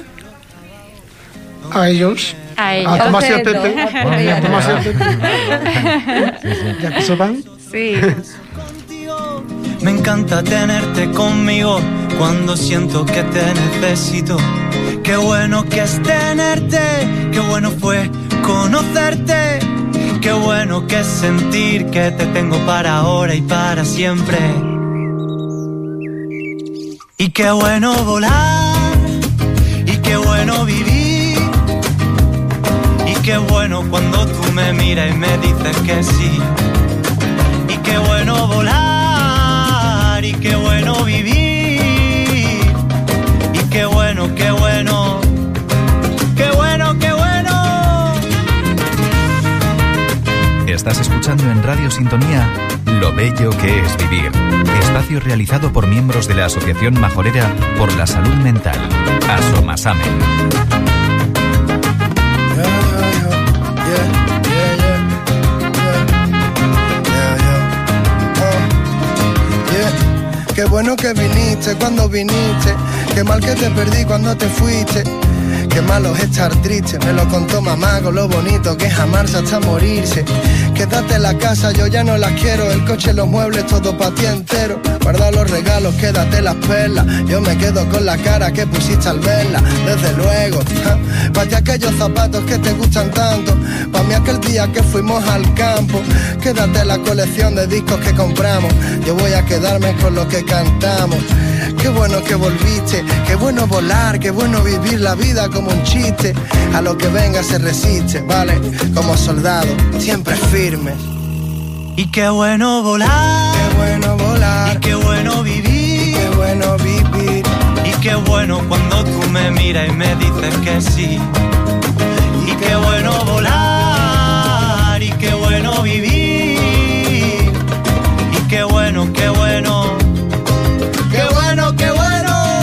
Speaker 7: A ellos.
Speaker 8: A ellos.
Speaker 7: A Tomás y a
Speaker 9: Ustedes
Speaker 7: Pepe.
Speaker 9: dos.
Speaker 7: Y a Tomás y a Pepe. Ya que se van.
Speaker 8: Sí.
Speaker 13: Me encanta tenerte conmigo cuando siento que te necesito. Qué bueno que es tenerte, qué bueno fue conocerte. Qué bueno que es sentir que te tengo para ahora y para siempre. Y qué bueno volar, y qué bueno vivir. Y qué bueno cuando tú me miras y me dices que sí. Y qué bueno volar, y qué bueno vivir. Y qué bueno, qué bueno, qué bueno, qué bueno.
Speaker 1: Estás escuchando en Radio Sintonía Lo Bello que es Vivir, espacio realizado por miembros de la Asociación Majorera por la Salud Mental, Asomasamen.
Speaker 14: Qué bueno que viniste cuando viniste, qué mal que te perdí cuando te fuiste. Qué malo es estar triste, me lo contó mamá con lo bonito que es amarse hasta morirse. Quédate en la casa, yo ya no la quiero, el coche, los muebles, todo pa' ti entero. Guarda los regalos, quédate las perlas, yo me quedo con la cara que pusiste al verla. Desde luego, ja, pa' ti aquellos zapatos que te gustan tanto, pa' mí aquel día que fuimos al campo. Quédate la colección de discos que compramos, yo voy a quedarme con lo que cantamos. Qué bueno que volviste, qué bueno volar, qué bueno vivir la vida como un chiste. A lo que venga se resiste, vale, como soldado, siempre firme.
Speaker 13: Y qué bueno volar,
Speaker 14: Qué bueno volar,
Speaker 13: y qué bueno vivir.
Speaker 14: qué bueno vivir.
Speaker 13: Y qué bueno cuando tú me miras y me dices que sí. Y qué bueno volar, y qué bueno vivir. Y qué bueno, qué bueno, qué bueno, qué bueno.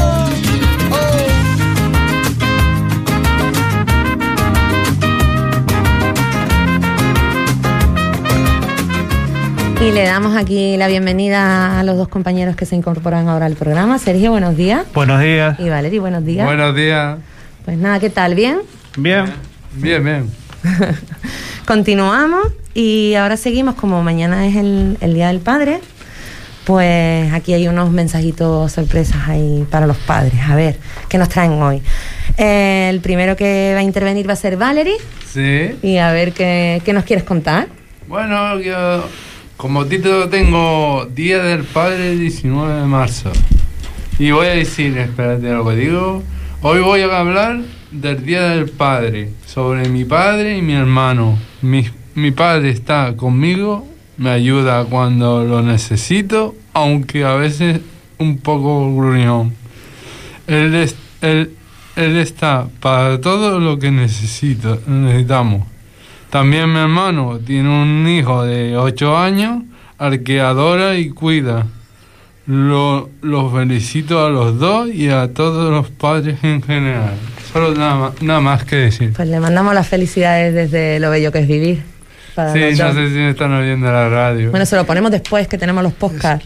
Speaker 9: Y le damos aquí la bienvenida a los dos compañeros que se incorporan ahora al programa. Sergio, buenos días.
Speaker 15: Buenos días.
Speaker 9: Y Valery, buenos días.
Speaker 15: Buenos días.
Speaker 9: Pues nada, ¿qué tal? ¿Bien?
Speaker 15: Bien. Bien, bien.
Speaker 9: Continuamos y ahora seguimos, como mañana es el, el Día del Padre, pues aquí hay unos mensajitos sorpresas ahí para los padres. A ver, ¿qué nos traen hoy? Eh, el primero que va a intervenir va a ser Valery.
Speaker 15: Sí.
Speaker 9: Y a ver, ¿qué, qué nos quieres contar?
Speaker 15: Bueno, yo como título tengo Día del Padre diecinueve de marzo. Y voy a decir, espérate lo que digo. Hoy voy a hablar del Día del Padre, sobre mi padre y mi hermano. Mi, mi padre está conmigo, me ayuda cuando lo necesito, aunque a veces un poco gruñón. Él, es, él, él está para todo lo que necesito, necesitamos. También mi hermano tiene un hijo de ocho años al que adora y cuida. Lo, los felicito a los dos y a todos los padres en general. Solo nada más, nada más que decir.
Speaker 9: Pues le mandamos las felicidades desde Lo Bello que es Vivir para
Speaker 15: Sí,
Speaker 9: los
Speaker 15: no
Speaker 9: dos.
Speaker 15: sé si me están oyendo la radio.
Speaker 9: Bueno, se lo ponemos después, que tenemos los podcasts.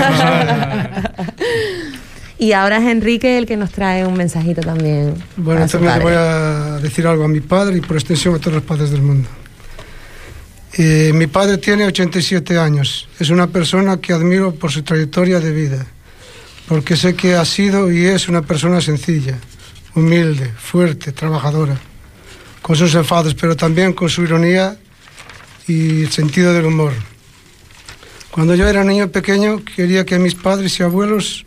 Speaker 9: Y ahora es Enrique el que nos trae un mensajito también.
Speaker 7: Bueno,
Speaker 9: a su
Speaker 7: también le
Speaker 9: padre.
Speaker 7: voy a decir algo a mi padre y por extensión a todos los padres del mundo. Eh, mi padre tiene ochenta y siete años. Es una persona que admiro por su trayectoria de vida, porque sé que ha sido y es una persona sencilla, humilde, fuerte, trabajadora, con sus enfados, pero también con su ironía y sentido del humor. Cuando yo era niño pequeño, quería que mis padres y abuelos,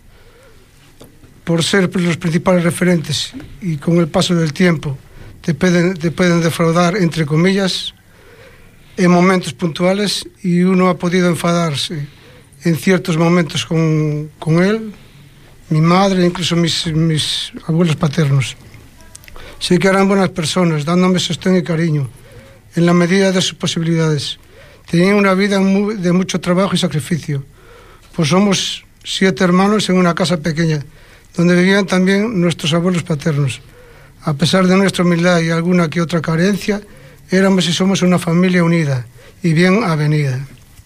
Speaker 7: por ser los principales referentes y con el paso del tiempo, te pueden, te pueden defraudar, entre comillas, en momentos puntuales, y uno ha podido enfadarse en ciertos momentos con, con él, mi madre, incluso mis, mis abuelos paternos. Sé que eran buenas personas, dándome sostén y cariño, en la medida de sus posibilidades. Tenían una vida muy, de mucho trabajo y sacrificio, pues somos siete hermanos en una casa pequeña, donde vivían también nuestros abuelos paternos. A pesar de nuestra humildad y alguna que otra carencia, éramos y somos una familia unida y bien avenida.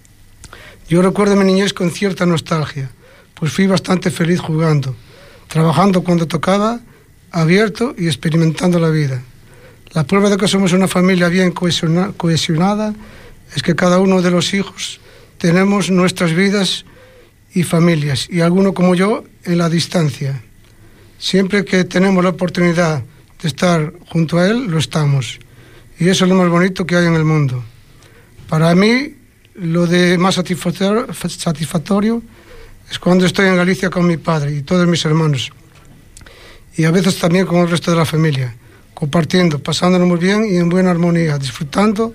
Speaker 7: Yo recuerdo mi niñez con cierta nostalgia, pues fui bastante feliz jugando, trabajando cuando tocaba, abierto y experimentando la vida. La prueba de que somos una familia bien cohesiona- cohesionada es que cada uno de los hijos tenemos nuestras vidas y familias, y alguno como yo en la distancia. Siempre que tenemos la oportunidad de estar junto a él, lo estamos. Y eso es lo más bonito que hay en el mundo. Para mí, lo de más satisfactorio, satisfactorio es cuando estoy en Galicia con mi padre y todos mis hermanos. Y a veces también con el resto de la familia, compartiendo, pasándonos muy bien y en buena armonía, disfrutando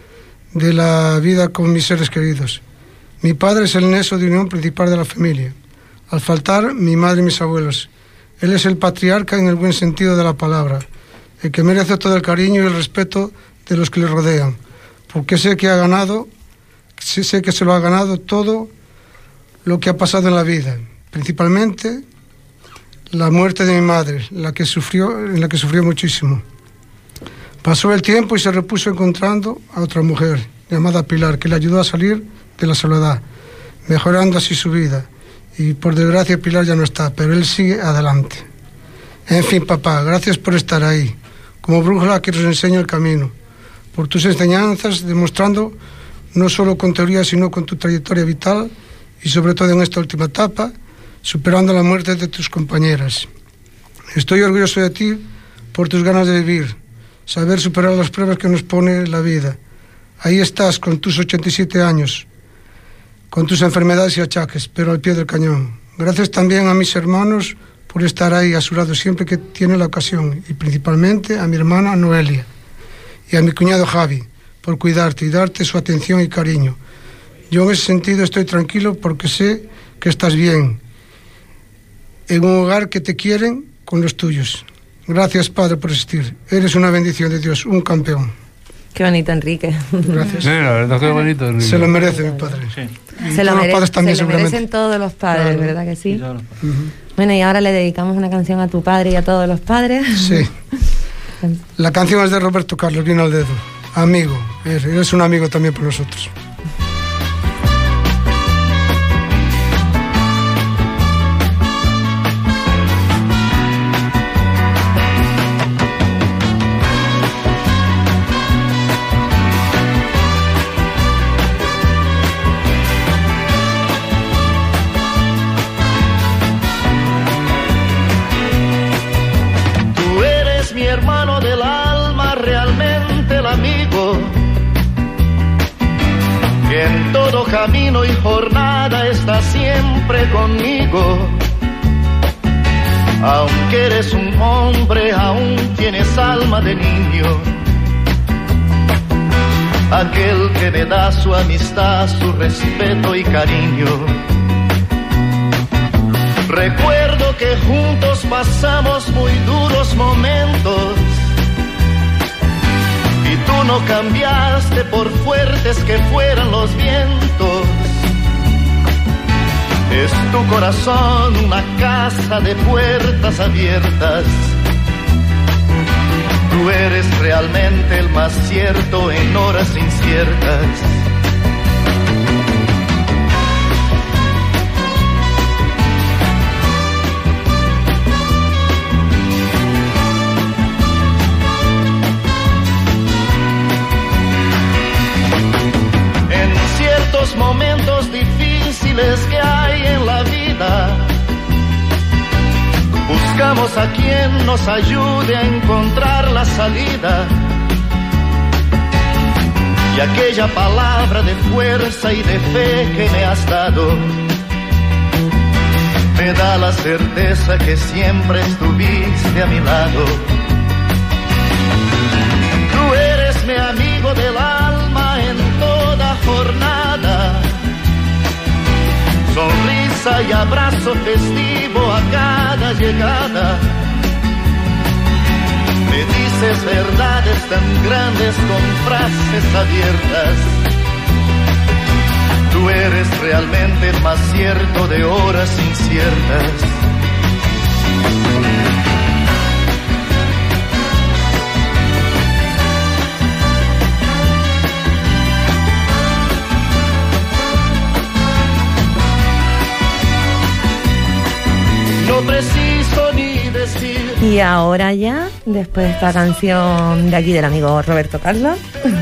Speaker 7: de la vida con mis seres queridos. Mi padre es el nexo de unión principal de la familia. Al faltar, mi madre y mis abuelos. Él es el patriarca en el buen sentido de la palabra, el que merece todo el cariño y el respeto de los que le rodean, porque sé que ha ganado, sé que se lo ha ganado todo lo que ha pasado en la vida, principalmente la muerte de mi madre, la que sufrió, en la que sufrió muchísimo. Pasó el tiempo y se repuso encontrando a otra mujer, llamada Pilar, que le ayudó a salir de la soledad, mejorando así su vida. Y por desgracia Pilar ya no está, pero él sigue adelante. En fin, papá, gracias por estar ahí, como brújula que nos enseña el camino, por tus enseñanzas, demostrando no solo con teoría, sino con tu trayectoria vital, y sobre todo en esta última etapa, superando la muerte de tus compañeras. Estoy orgulloso de ti por tus ganas de vivir, saber superar las pruebas que nos pone la vida. Ahí estás con tus ochenta y siete años, con tus enfermedades y achaques, pero al pie del cañón. Gracias también a mis hermanos por estar ahí a su lado siempre que tiene la ocasión, y principalmente a mi hermana Noelia y a mi cuñado Javi por cuidarte y darte su atención y cariño. Yo en ese sentido estoy tranquilo porque sé que estás bien, en un hogar que te quieren con los tuyos. Gracias, Padre, por existir. Eres una bendición de Dios, un campeón.
Speaker 9: Qué bonito, Enrique.
Speaker 7: Gracias.
Speaker 15: Sí, la verdad que bonito, Enrique.
Speaker 7: Se lo merece mi padre. Y
Speaker 9: Se lo,
Speaker 7: todos los
Speaker 9: mere-
Speaker 7: padres también,
Speaker 9: se lo
Speaker 7: seguramente.
Speaker 9: merecen todos los padres,
Speaker 7: Claro.
Speaker 9: ¿verdad que sí?
Speaker 7: Ujú.
Speaker 9: Bueno, y ahora le dedicamos una canción a tu padre y a todos los padres.
Speaker 7: Sí. La canción es de Roberto Carlos, viene al dedo. Amigo, eres un amigo también para nosotros.
Speaker 16: Tú eres mi hermano del alma, realmente el amigo, que en todo camino y jornada está siempre conmigo. Aunque eres un hombre, aún tienes alma de niño. Aquel que me da su amistad, su respeto y cariño. Recuerdo que juntos pasamos muy duros momentos y tú no cambiaste por fuertes que fueran los vientos. Es tu corazón una casa de puertas abiertas Tú eres realmente el más cierto en horas inciertas. En ciertos momentos difíciles que hay en la vida, buscamos a quien nos ayude a encontrar la salida. Y aquella palabra de fuerza y de fe que me has dado me da la certeza que siempre estuviste a mi lado. Tú eres mi amigo del alma en toda jornada, sonrisa y abrazo festivo a cada llegada. Me dices verdades tan grandes con frases abiertas. Tú eres realmente el más cierto de horas inciertas. No preciso ni decir.
Speaker 9: Y ahora ya, después de esta canción de aquí del amigo Roberto Carlos,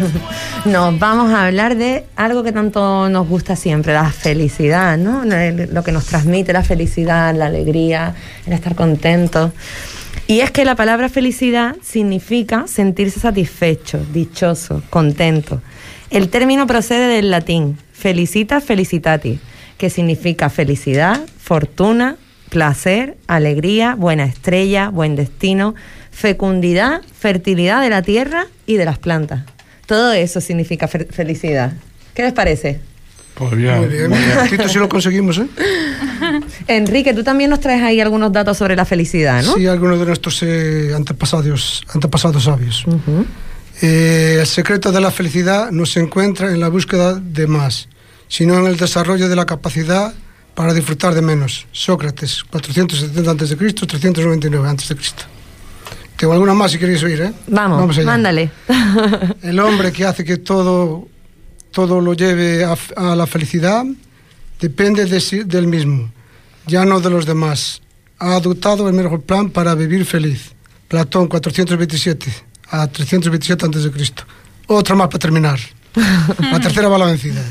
Speaker 9: nos vamos a hablar de algo que tanto nos gusta siempre, la felicidad, ¿no? Lo que nos transmite la felicidad, la alegría, el estar contentos. Y es que la palabra felicidad significa sentirse satisfecho, dichoso, contento. El término procede del latín felicitas felicitatis, que significa felicidad, fortuna, placer, alegría, buena estrella, buen destino, fecundidad, fertilidad de la tierra y de las plantas. Todo eso significa fe- felicidad. ¿Qué les parece?
Speaker 15: Pues bien.
Speaker 7: Muy bien, muy bien. Tito, sí lo conseguimos, ¿eh?
Speaker 9: Enrique, tú también nos traes ahí algunos datos sobre la felicidad, ¿no?
Speaker 7: Sí, algunos de nuestros eh, antepasados, antepasados sabios.
Speaker 9: Uh-huh.
Speaker 7: Eh, el secreto de la felicidad no se encuentra en la búsqueda de más, sino en el desarrollo de la capacidad para disfrutar de menos. Sócrates, cuatrocientos setenta antes de Cristo, trescientos noventa y nueve antes de Cristo. Tengo alguna más si queréis oír, ¿eh?
Speaker 9: Vamos, Vamos allá. Mándale.
Speaker 7: El hombre que hace que todo, todo lo lleve a, a la felicidad depende de sí, del mismo, ya no de los demás. Ha adoptado el mejor plan para vivir feliz. Platón, cuatrocientos veintisiete a trescientos veintisiete antes de Cristo. Otra más para terminar. La tercera va la vencida.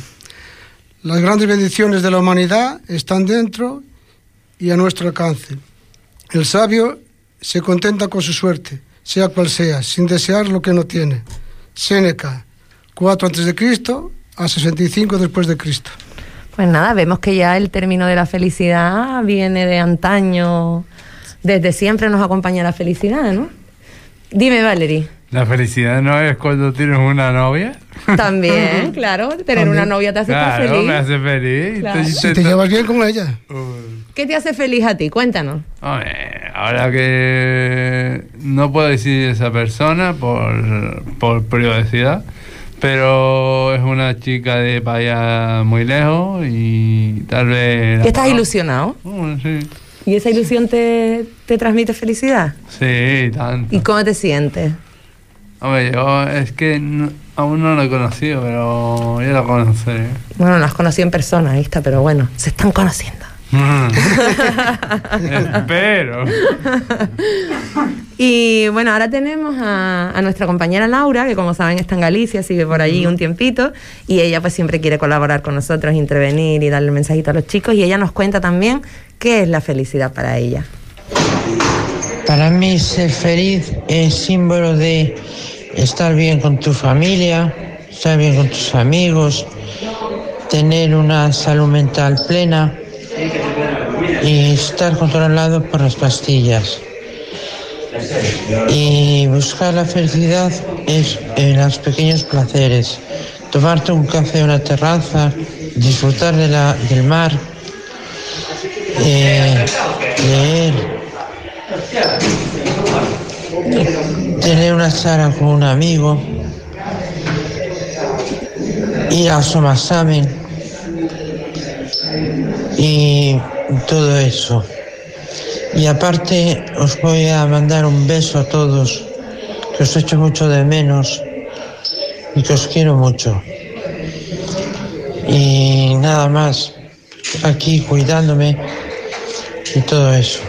Speaker 7: Las grandes bendiciones de la humanidad están dentro y a nuestro alcance. El sabio se contenta con su suerte, sea cual sea, sin desear lo que no tiene. Séneca, cuatro antes de Cristo a sesenta y cinco después de Cristo.
Speaker 9: Pues nada, vemos que ya el término de la felicidad viene de antaño. Desde siempre nos acompaña la felicidad, ¿no? Dime, Valerie.
Speaker 15: ¿La felicidad no es cuando tienes una novia?
Speaker 9: También, claro. Tener
Speaker 7: También.
Speaker 9: una novia te hace
Speaker 15: Claro,
Speaker 9: estar feliz.
Speaker 15: me hace feliz.
Speaker 9: Claro.
Speaker 15: Entonces,
Speaker 7: Si te llevas bien con ella.
Speaker 9: ¿Qué te hace feliz a ti? Cuéntanos.
Speaker 15: Hombre, ahora que no puedo decir esa persona por, por privacidad, pero es una chica de para allá muy lejos y tal vez...
Speaker 9: ¿Que estás ilusionado?
Speaker 15: Uh, sí.
Speaker 9: ¿Y esa ilusión te, te transmite felicidad?
Speaker 15: Sí, tanto.
Speaker 9: ¿Y cómo te sientes?
Speaker 15: Hombre, yo es que no, aún no lo he conocido, pero ya lo conoceré.
Speaker 9: Bueno, no has conocido en persona, ahí está, pero bueno, se están conociendo.
Speaker 15: Espero.
Speaker 9: Y bueno, ahora tenemos a, a nuestra compañera Laura, que como saben está en Galicia, sigue por allí un tiempito, y ella pues siempre quiere colaborar con nosotros, intervenir y darle mensajito a los chicos, y ella nos cuenta también qué es la felicidad para ella.
Speaker 17: Para mí ser feliz es símbolo de estar bien con tu familia, estar bien con tus amigos, tener una salud mental plena y estar controlado por las pastillas. Y buscar la felicidad es en los pequeños placeres. Tomarte un café en una terraza, disfrutar de la, del mar, eh, leer, tener una charla con un amigo, ir a Somasamen y todo eso. Y aparte os voy a mandar un beso a todos que os echo mucho de menos y que os quiero mucho. Y nada más, aquí cuidándome y todo eso.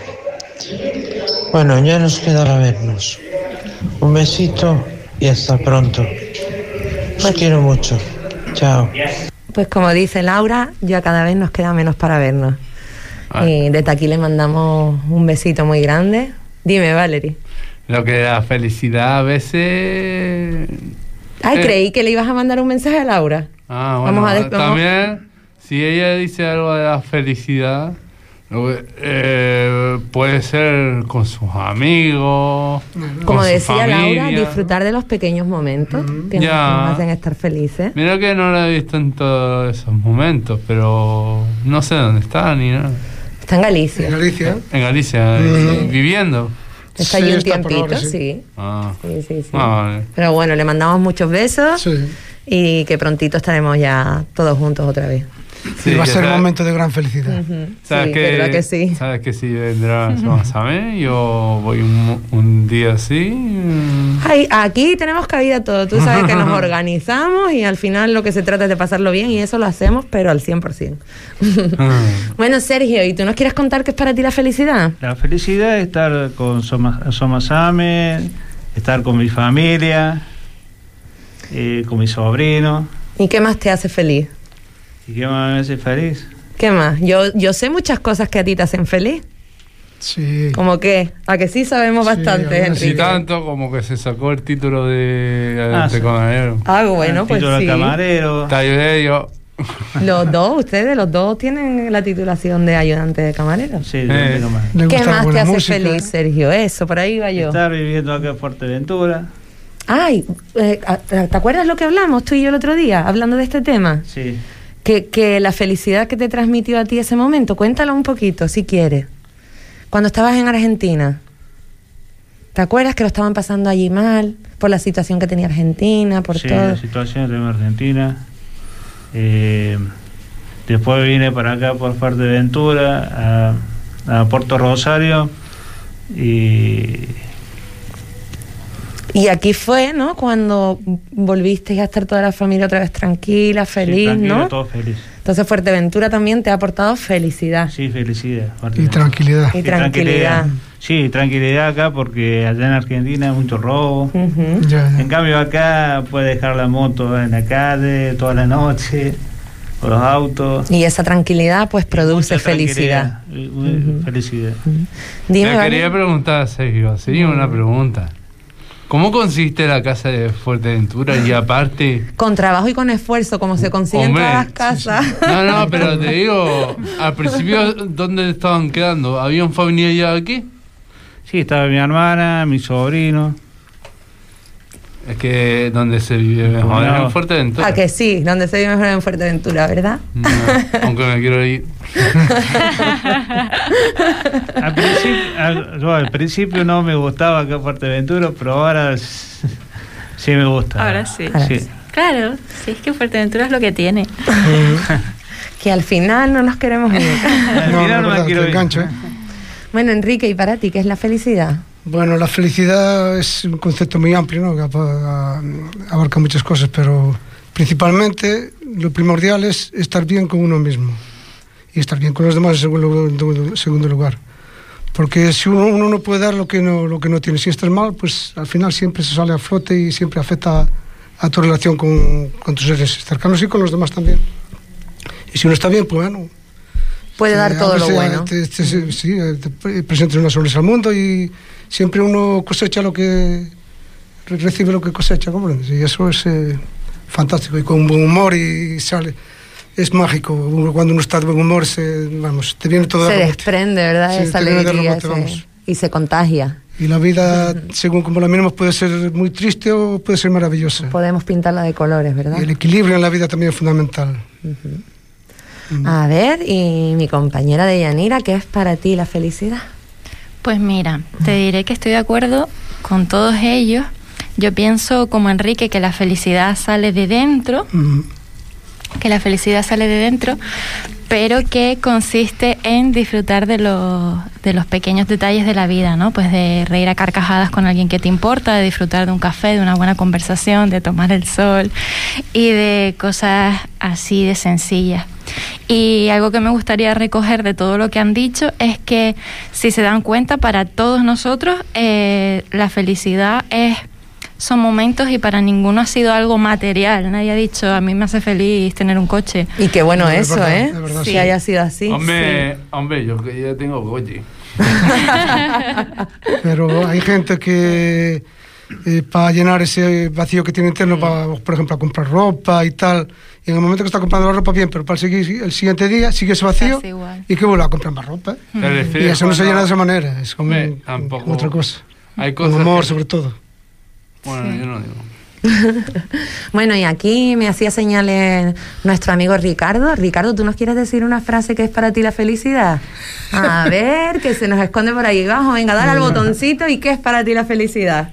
Speaker 17: Bueno, ya nos quedará vernos. Un besito y hasta pronto. Os quiero mucho. Chao.
Speaker 9: Pues como dice Laura, ya cada vez nos queda menos para vernos. Y desde aquí le mandamos un besito muy grande. Dime, Valerie.
Speaker 15: Lo que da felicidad a veces...
Speaker 9: Ay,
Speaker 15: eh.
Speaker 9: creí que le ibas a mandar un mensaje a Laura.
Speaker 15: Ah, bueno,
Speaker 9: Vamos a des-
Speaker 15: también, si ella dice algo de la felicidad, lo que, eh, puede ser con sus amigos,
Speaker 9: Como
Speaker 15: con su
Speaker 9: decía Laura,
Speaker 15: familia.
Speaker 9: disfrutar de los pequeños momentos que nos-
Speaker 15: Ya.
Speaker 9: nos hacen estar felices.
Speaker 15: Mira que no la he visto en todos esos momentos, pero no sé dónde está ni nada.
Speaker 9: Está en Galicia.
Speaker 7: En Galicia.
Speaker 15: En Galicia,
Speaker 7: Mm.
Speaker 15: viviendo.
Speaker 9: Está
Speaker 7: Sí,
Speaker 9: allí un
Speaker 7: está por
Speaker 9: tiempito,
Speaker 7: ahora, sí.
Speaker 9: sí.
Speaker 15: Ah.
Speaker 9: Sí, sí, sí.
Speaker 15: Ah, vale.
Speaker 9: Pero bueno, le mandamos muchos besos y que prontito estaremos ya todos juntos otra vez.
Speaker 15: Sí,
Speaker 7: y va a
Speaker 15: que
Speaker 7: ser un
Speaker 15: sabe-
Speaker 7: momento de gran felicidad.
Speaker 15: ¿Sabes
Speaker 9: Sí,
Speaker 15: que,
Speaker 9: verdad que sí.
Speaker 15: ¿Sabes que si vendrá Somasame? Yo voy un, un día así. mm,
Speaker 9: Ay, aquí tenemos cabida todo. Tú sabes que nos organizamos y al final lo que se trata es de pasarlo bien y eso lo hacemos, pero al cien por ciento. Bueno, Sergio, ¿y tú nos quieres contar qué es para ti la felicidad?
Speaker 18: La felicidad es estar con Soma, Somasame, estar con mi familia, eh, con mi sobrino.
Speaker 9: ¿Y qué más te hace feliz?
Speaker 18: ¿Y qué más me hace feliz?
Speaker 9: ¿Qué más? Yo, yo sé muchas cosas que a ti te hacen feliz.
Speaker 7: Sí.
Speaker 9: ¿Cómo qué? ¿A que sí sabemos bastante,
Speaker 15: Así
Speaker 9: Enrique?
Speaker 15: tanto como que se sacó el título de,
Speaker 18: Ah,
Speaker 15: de
Speaker 18: sí.
Speaker 15: camarero.
Speaker 9: Ah, bueno, pues
Speaker 18: título de
Speaker 9: sí.
Speaker 18: camarero.
Speaker 15: Está yo.
Speaker 9: Los dos, ustedes, los dos tienen la titulación de ayudante de camarero.
Speaker 18: Sí, ayudante de camarero.
Speaker 7: Le
Speaker 9: ¿Qué
Speaker 7: gusta la
Speaker 9: más te
Speaker 7: buena
Speaker 9: hace
Speaker 7: música.
Speaker 9: feliz, Sergio? Eso, por ahí va yo.
Speaker 18: Estar viviendo acá en Fuerteventura.
Speaker 9: Ay, eh, ¿te acuerdas lo que hablamos tú y yo el otro día, hablando de este tema?
Speaker 18: Sí.
Speaker 9: Que, que la felicidad que te transmitió a ti ese momento, cuéntalo un poquito, si quieres. Cuando estabas en Argentina, ¿te acuerdas que lo estaban pasando allí mal? Por la situación que tenía Argentina, por
Speaker 18: Sí,
Speaker 9: todo.
Speaker 18: la situación en Argentina. Eh, después vine para acá por Fuerteventura, a, a Puerto Rosario. Y
Speaker 9: Y aquí fue, ¿no? Cuando volviste a estar toda la familia otra vez tranquila, feliz,
Speaker 18: sí, tranquilo,
Speaker 9: ¿no?
Speaker 18: todo feliz.
Speaker 9: Entonces Fuerteventura también te ha aportado felicidad.
Speaker 18: Sí, felicidad.
Speaker 7: Y tranquilidad.
Speaker 9: Y tranquilidad.
Speaker 18: Sí, tranquilidad acá porque allá en Argentina hay mucho robo.
Speaker 9: Ujú.
Speaker 7: Ya, ya.
Speaker 18: En cambio acá puedes dejar la moto en la calle toda la noche, con los autos.
Speaker 9: Y esa tranquilidad pues produce
Speaker 18: Mucha
Speaker 9: felicidad.
Speaker 18: tranquilidad, eh, Felicidad.
Speaker 9: Dime,
Speaker 15: Le
Speaker 9: ¿vale?
Speaker 15: quería preguntar a Sergio, sería una pregunta. ¿Cómo consiste la casa de Fuerteventura? Y aparte...
Speaker 9: Con trabajo y con esfuerzo, como se consigue en
Speaker 15: Hombre,
Speaker 9: todas las casas.
Speaker 15: No, no, pero te digo, al principio, ¿dónde estaban quedando? ¿Habían familia ya aquí?
Speaker 18: Sí, estaba mi hermana, mi sobrino.
Speaker 15: Es que donde se vive mejor es en Fuerteventura.
Speaker 9: Ah, que sí, donde se vive mejor en Fuerteventura, ¿verdad?
Speaker 15: No, aunque me quiero ir.
Speaker 18: Al principio, al, yo al principio no me gustaba acá en Fuerteventura, pero ahora s- sí me gusta.
Speaker 8: Ahora sí.
Speaker 18: Sí.
Speaker 8: Claro, sí, es que Fuerteventura es lo que tiene.
Speaker 9: Que al final no nos queremos ir.
Speaker 18: Al
Speaker 7: No,
Speaker 18: final
Speaker 7: no,
Speaker 18: no me
Speaker 7: verdad,
Speaker 18: quiero
Speaker 7: te
Speaker 18: ir.
Speaker 7: engancho, ¿eh?
Speaker 9: Bueno, Enrique, ¿y para ti qué es la felicidad?
Speaker 7: Bueno, la felicidad es un concepto muy amplio, ¿no? Que apa- abarca muchas cosas, pero principalmente lo primordial es estar bien con uno mismo y estar bien con los demás en segundo, en segundo lugar. Porque si uno, uno no puede dar lo que no, lo que no tiene, si estás mal, pues al final siempre se sale a flote y siempre afecta a, a tu relación con, con tus seres cercanos y con los demás también. Y si uno está bien, pues bueno,
Speaker 9: Puede dar todo lo
Speaker 7: abres,
Speaker 9: bueno.
Speaker 7: Te, te, sí, te presentas una sonrisa al mundo y siempre uno cosecha lo que recibe lo que cosecha, ¿comprendes? Y eso es eh, fantástico y con buen humor y sale, es mágico. Uno, cuando uno está de buen humor, se, vamos, te viene todo
Speaker 9: Se
Speaker 7: de rebote.
Speaker 9: desprende, ¿verdad?
Speaker 7: Sí,
Speaker 9: Esa
Speaker 7: te viene de
Speaker 9: alegría
Speaker 7: rebote,
Speaker 9: ese-
Speaker 7: vamos.
Speaker 9: y se contagia.
Speaker 7: Y la vida, según como la miremos, puede ser muy triste o puede ser maravillosa.
Speaker 9: Podemos pintarla de colores, ¿verdad?
Speaker 7: Y el equilibrio en la vida también es fundamental.
Speaker 9: A ver, y mi compañera de Yanira, ¿qué es para ti la felicidad?
Speaker 8: Pues mira, te diré que estoy de acuerdo con todos ellos. Yo pienso como Enrique que la felicidad sale de dentro, que la felicidad sale de dentro, pero que consiste en disfrutar de los, de los pequeños detalles de la vida, ¿no? Pues de reír a carcajadas con alguien que te importa, de disfrutar de un café, de una buena conversación, de tomar el sol y de cosas así de sencillas. Y algo que me gustaría recoger de todo lo que han dicho es que, si se dan cuenta, para todos nosotros eh, la felicidad es... son momentos y para ninguno ha sido algo material. Nadie ha dicho, a mí me hace feliz tener un coche.
Speaker 9: Y qué bueno no, eso, verdad, ¿eh?
Speaker 8: Verdad,
Speaker 9: sí.
Speaker 8: Que
Speaker 9: haya sido así.
Speaker 15: Hombre,
Speaker 9: sí.
Speaker 15: hombre, yo que ya tengo coche.
Speaker 7: Pero hay gente que eh, para llenar ese vacío que tiene interno, para, por ejemplo, a comprar ropa y tal, y en el momento que está comprando la ropa bien, pero para el, segui- el siguiente día sigue ese vacío y que vuelve a comprar más ropa.
Speaker 15: Mm.
Speaker 7: Y eso no se llena de esa manera, es como,
Speaker 15: Hombre, tampoco,
Speaker 7: como otra cosa.
Speaker 15: Hay cosas
Speaker 7: con humor,
Speaker 15: que...
Speaker 7: sobre todo.
Speaker 15: Bueno, sí. Yo no digo.
Speaker 9: Bueno, y aquí me hacía señales nuestro amigo Ricardo. Ricardo, ¿tú nos quieres decir una frase que es para ti la felicidad? A ver, que se nos esconde por ahí abajo. Venga, dale al botoncito. ¿Y qué es para ti la felicidad?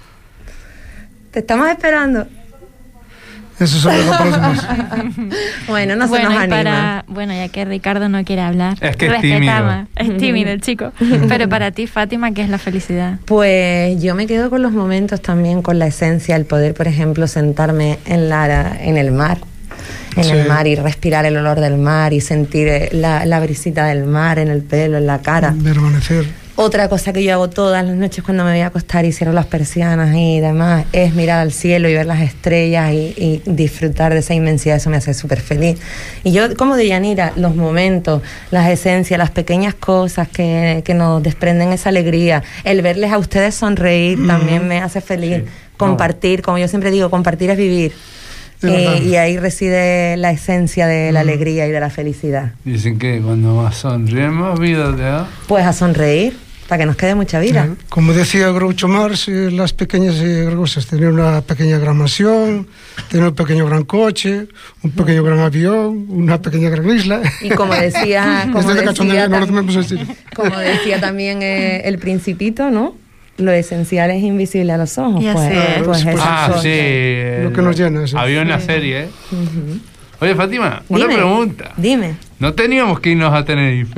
Speaker 9: Te estamos esperando.
Speaker 7: Eso son los próximos.
Speaker 9: Bueno, no se
Speaker 8: bueno,
Speaker 9: nos
Speaker 8: y
Speaker 9: anima.
Speaker 8: Para, bueno, ya que Ricardo no quiere hablar,
Speaker 15: es que es
Speaker 8: respetamos.
Speaker 15: tímido.
Speaker 8: Es tímido el chico. Pero para ti, Fátima, ¿qué es la felicidad?
Speaker 9: Pues yo me quedo con los momentos también, con la esencia, el poder, por ejemplo, sentarme en, la, en el mar. En sí. el mar y respirar el olor del mar y sentir la, la brisita del mar en el pelo, en la cara.
Speaker 7: Ver amanecer.
Speaker 9: Otra cosa que yo hago todas las noches cuando me voy a acostar y cierro las persianas y demás es mirar al cielo y ver las estrellas y, y disfrutar de esa inmensidad. Eso me hace súper feliz. Y yo, como de Yanira, los momentos, las esencias, las pequeñas cosas que, que nos desprenden esa alegría, el verles a ustedes sonreír mm. también me hace feliz. Sí. Compartir, no. Como yo siempre digo, compartir es vivir. Y, y ahí reside la esencia de la mm. alegría y de la felicidad.
Speaker 15: Dicen que cuando más sonríes, más vida te da.
Speaker 9: Pues a sonreír, para que nos quede mucha vida.
Speaker 7: Sí. Como decía Groucho Marx, eh, las pequeñas eh, cosas, tener una pequeña gran mansión, tener un pequeño gran coche, un pequeño gran avión, una pequeña gran isla.
Speaker 9: Y como decía, como,
Speaker 7: Desde
Speaker 9: decía,
Speaker 7: no
Speaker 9: tam- como decía también eh, el Principito, ¿no? Lo esencial es invisible a los ojos.
Speaker 8: Y
Speaker 9: pues,
Speaker 8: así
Speaker 9: pues
Speaker 7: es.
Speaker 15: Ah,
Speaker 9: eso.
Speaker 15: sí.
Speaker 7: Lo que nos llena. Eso.
Speaker 15: Había una
Speaker 9: sí.
Speaker 15: serie, ¿eh?
Speaker 9: Uh-huh.
Speaker 15: Oye, Fátima,
Speaker 9: Dime,
Speaker 15: una pregunta.
Speaker 9: Dime.
Speaker 15: ¿No teníamos que irnos a Tenerife?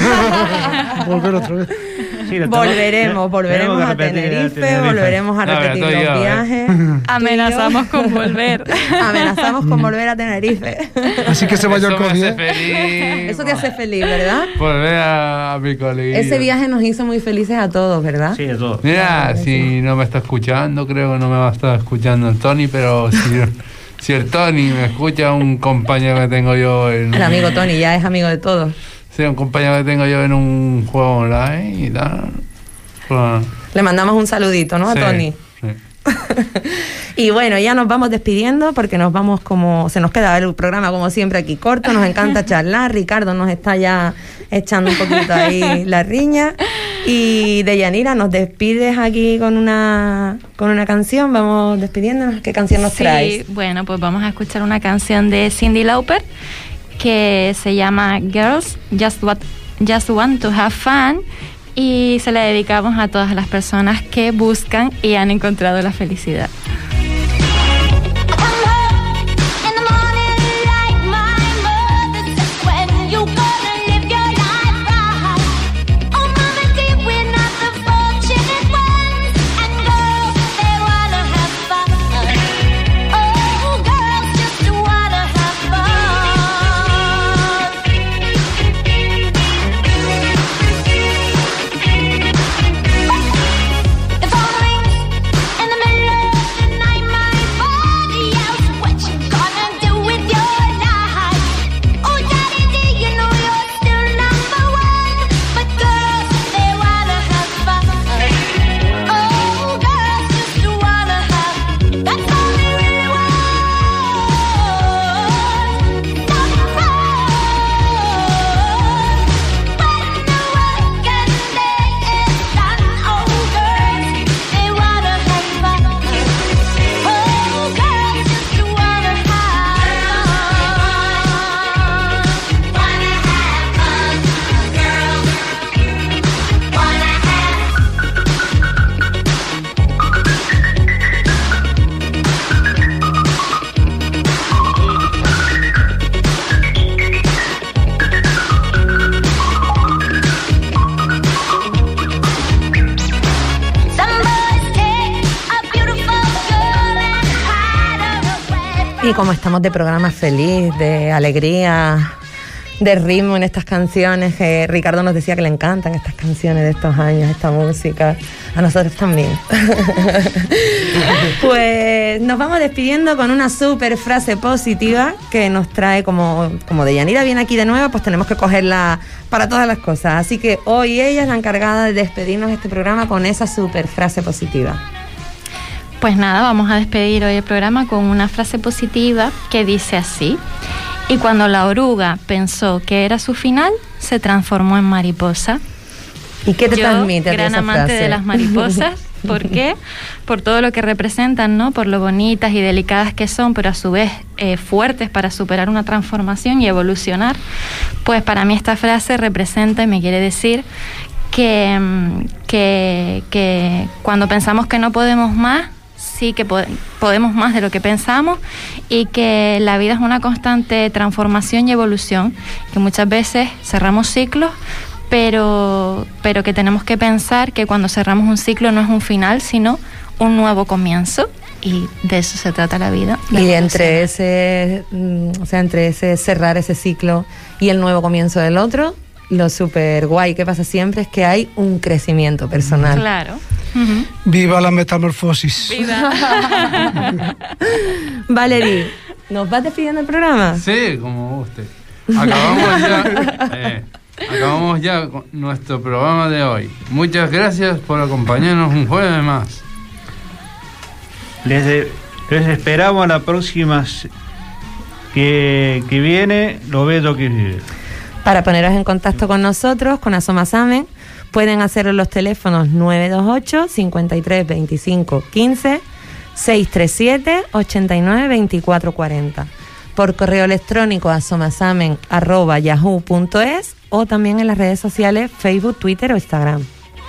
Speaker 7: Volver otra vez.
Speaker 18: Sí, lo
Speaker 9: volveremos,
Speaker 18: tenemos,
Speaker 9: volveremos
Speaker 18: tenemos
Speaker 9: a
Speaker 18: repetir
Speaker 9: Tenerife,
Speaker 18: Tenerife,
Speaker 9: volveremos a
Speaker 15: No,
Speaker 9: repetir
Speaker 15: pero
Speaker 9: los
Speaker 15: yo,
Speaker 9: viajes.
Speaker 15: ¿eh?
Speaker 8: Amenazamos con volver.
Speaker 9: Amenazamos con volver a Tenerife.
Speaker 7: Así que se vaya
Speaker 15: Eso
Speaker 7: al
Speaker 15: me
Speaker 7: COVID.
Speaker 15: hace
Speaker 7: ¿eh?
Speaker 15: feliz.
Speaker 9: Eso te hace feliz, ¿verdad?
Speaker 15: Volver a, a mi colegio.
Speaker 9: Ese viaje nos hizo muy felices a todos, ¿verdad?
Speaker 18: Sí, de todo.
Speaker 15: Mira, si no me está escuchando, creo que no me va a estar escuchando el Tony, pero si, si el Tony me escucha, un compañero que tengo yo en...
Speaker 9: El amigo Tony ya es amigo de todos.
Speaker 15: Sí, un compañero que tengo yo en un juego online y tal. Pues,
Speaker 9: Le mandamos un saludito, ¿no? A
Speaker 15: sí,
Speaker 9: Tony.
Speaker 15: sí.
Speaker 9: Y bueno, ya nos vamos despidiendo porque nos vamos como... Se nos queda el programa como siempre aquí corto, nos encanta charlar. Ricardo nos está ya echando un poquito ahí la riña. Y Deyanira, nos despides aquí con una con una canción. Vamos despidiéndonos. ¿Qué canción nos
Speaker 8: sí,
Speaker 9: traes?
Speaker 8: Bueno, pues vamos a escuchar una canción de Cyndi Lauper que se llama Girls Just, What, Just Want to Have Fun, y se la dedicamos a todas las personas que buscan y han encontrado la felicidad.
Speaker 4: In the middle of
Speaker 9: y como estamos de programa feliz, de alegría, de ritmo en estas canciones, que Ricardo nos decía que le encantan estas canciones de estos años, esta música, a nosotros también. Pues nos vamos despidiendo con una súper frase positiva que nos trae, como, como Deyanira viene aquí de nuevo, pues tenemos que cogerla para todas las cosas. Así que hoy ella es la encargada de despedirnos de este programa con esa súper frase positiva.
Speaker 8: Pues nada, vamos a despedir hoy el programa con una frase positiva que dice así: y cuando la oruga pensó que era su final, se transformó en mariposa.
Speaker 9: ¿Y qué te
Speaker 8: Yo,
Speaker 9: transmite
Speaker 8: gran
Speaker 9: esa
Speaker 8: amante
Speaker 9: frase?
Speaker 8: de las mariposas. ¿Por qué? Por todo lo que representan, ¿no? Por lo bonitas y delicadas que son, pero a su vez eh, fuertes para superar una transformación y evolucionar. Pues para mí esta frase representa y me quiere decir que, que, que cuando pensamos que no podemos más, sí que pod- podemos más de lo que pensamos, y que la vida es una constante transformación y evolución, que muchas veces cerramos ciclos, pero, pero que tenemos que pensar que cuando cerramos un ciclo no es un final, sino un nuevo comienzo, y de eso se trata la vida.
Speaker 9: Y entre ese, mm, o sea, entre ese cerrar ese ciclo y el nuevo comienzo del otro, lo súper guay que pasa siempre es que hay un crecimiento personal.
Speaker 8: Claro.
Speaker 7: Uh-huh. Viva la metamorfosis.
Speaker 8: Viva.
Speaker 9: Valerie, ¿nos vas despidiendo el programa?
Speaker 15: Sí, como guste. Acabamos ya, eh, acabamos ya con nuestro programa de hoy. Muchas gracias por acompañarnos un jueves más.
Speaker 18: Les, de- les esperamos a la próxima s- que, que viene, Lo bello que es vivir.
Speaker 9: Para poneros en contacto con nosotros, con Asomasamen, pueden hacerlo en los teléfonos nueve dos ocho, cinco tres, veinticinco, quince, seis tres siete, ochenta y nueve, veinticuatro cuarenta. Por correo electrónico asomasamen arroba yahoo punto es, o también en las redes sociales Facebook, Twitter o Instagram.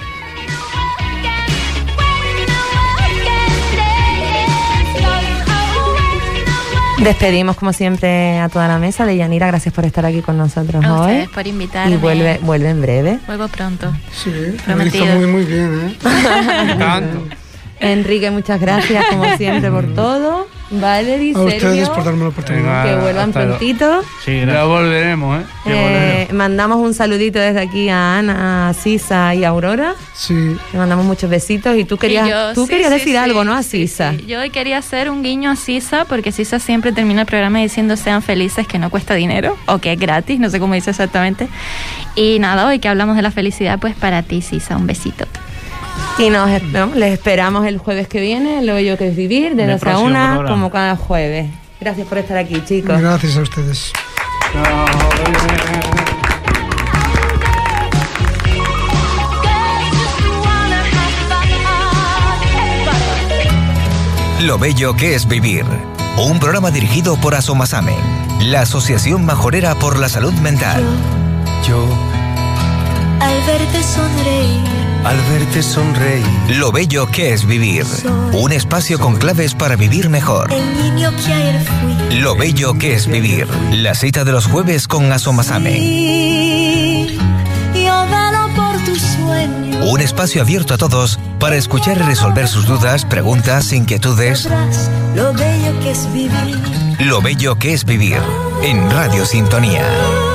Speaker 9: Despedimos como siempre a toda la mesa. Deyanira, gracias por estar aquí con nosotros
Speaker 8: A
Speaker 9: hoy.
Speaker 8: ustedes por invitarme.
Speaker 9: Y vuelve, vuelve en breve.
Speaker 8: Vuelvo pronto.
Speaker 7: Sí,
Speaker 8: Prometido.
Speaker 7: hizo muy, muy bien, ¿eh?
Speaker 15: Canto.
Speaker 9: Enrique, muchas gracias como siempre por todo. Valerie,
Speaker 7: A ustedes
Speaker 9: Sergio,
Speaker 7: por darme la oportunidad.
Speaker 9: que vuelvan
Speaker 15: Hasta lo-
Speaker 9: prontito.
Speaker 18: Sí,
Speaker 15: Ya
Speaker 18: gracias.
Speaker 15: volveremos, ¿eh? Ya
Speaker 9: Eh,
Speaker 15: volveremos.
Speaker 9: mandamos un saludito desde aquí a Ana, a Sisa y a Aurora.
Speaker 7: Sí.
Speaker 9: Le mandamos muchos besitos. Y tú querías,
Speaker 8: Y yo,
Speaker 9: tú
Speaker 8: sí,
Speaker 9: querías
Speaker 8: sí,
Speaker 9: decir
Speaker 8: sí,
Speaker 9: algo, ¿no? A
Speaker 8: sí,
Speaker 9: Sisa.
Speaker 8: sí. Yo hoy quería hacer un guiño a Sisa, porque Sisa siempre termina el programa diciendo sean felices, que no cuesta dinero, o que es gratis, no sé cómo dice exactamente. Y nada, hoy que hablamos de la felicidad, pues para ti, Sisa, un besito.
Speaker 9: Y nos esp- les esperamos el jueves que viene, Lo bello que es vivir, de
Speaker 18: En el
Speaker 9: dos a
Speaker 18: próximo
Speaker 9: una,
Speaker 18: programa.
Speaker 9: como cada jueves. Gracias por estar aquí, chicos.
Speaker 7: Gracias a ustedes.
Speaker 2: Lo bello que es vivir. Un programa dirigido por Asomasamen, la Asociación Majorera por la Salud Mental.
Speaker 4: Yo, al verte sonreír,
Speaker 2: Al verte sonreír. Lo bello que es vivir. Un espacio con claves para vivir mejor.
Speaker 4: el niño que ayer fui.
Speaker 2: Lo bello que es vivir. La cita de los jueves con Asomasamen.
Speaker 4: Y yo velo por tus sueños.
Speaker 2: Un espacio abierto a todos para escuchar y resolver sus dudas, preguntas, inquietudes.
Speaker 4: Sabrás lo bello que es vivir.
Speaker 2: Lo bello que es vivir. En Radio Sintonía.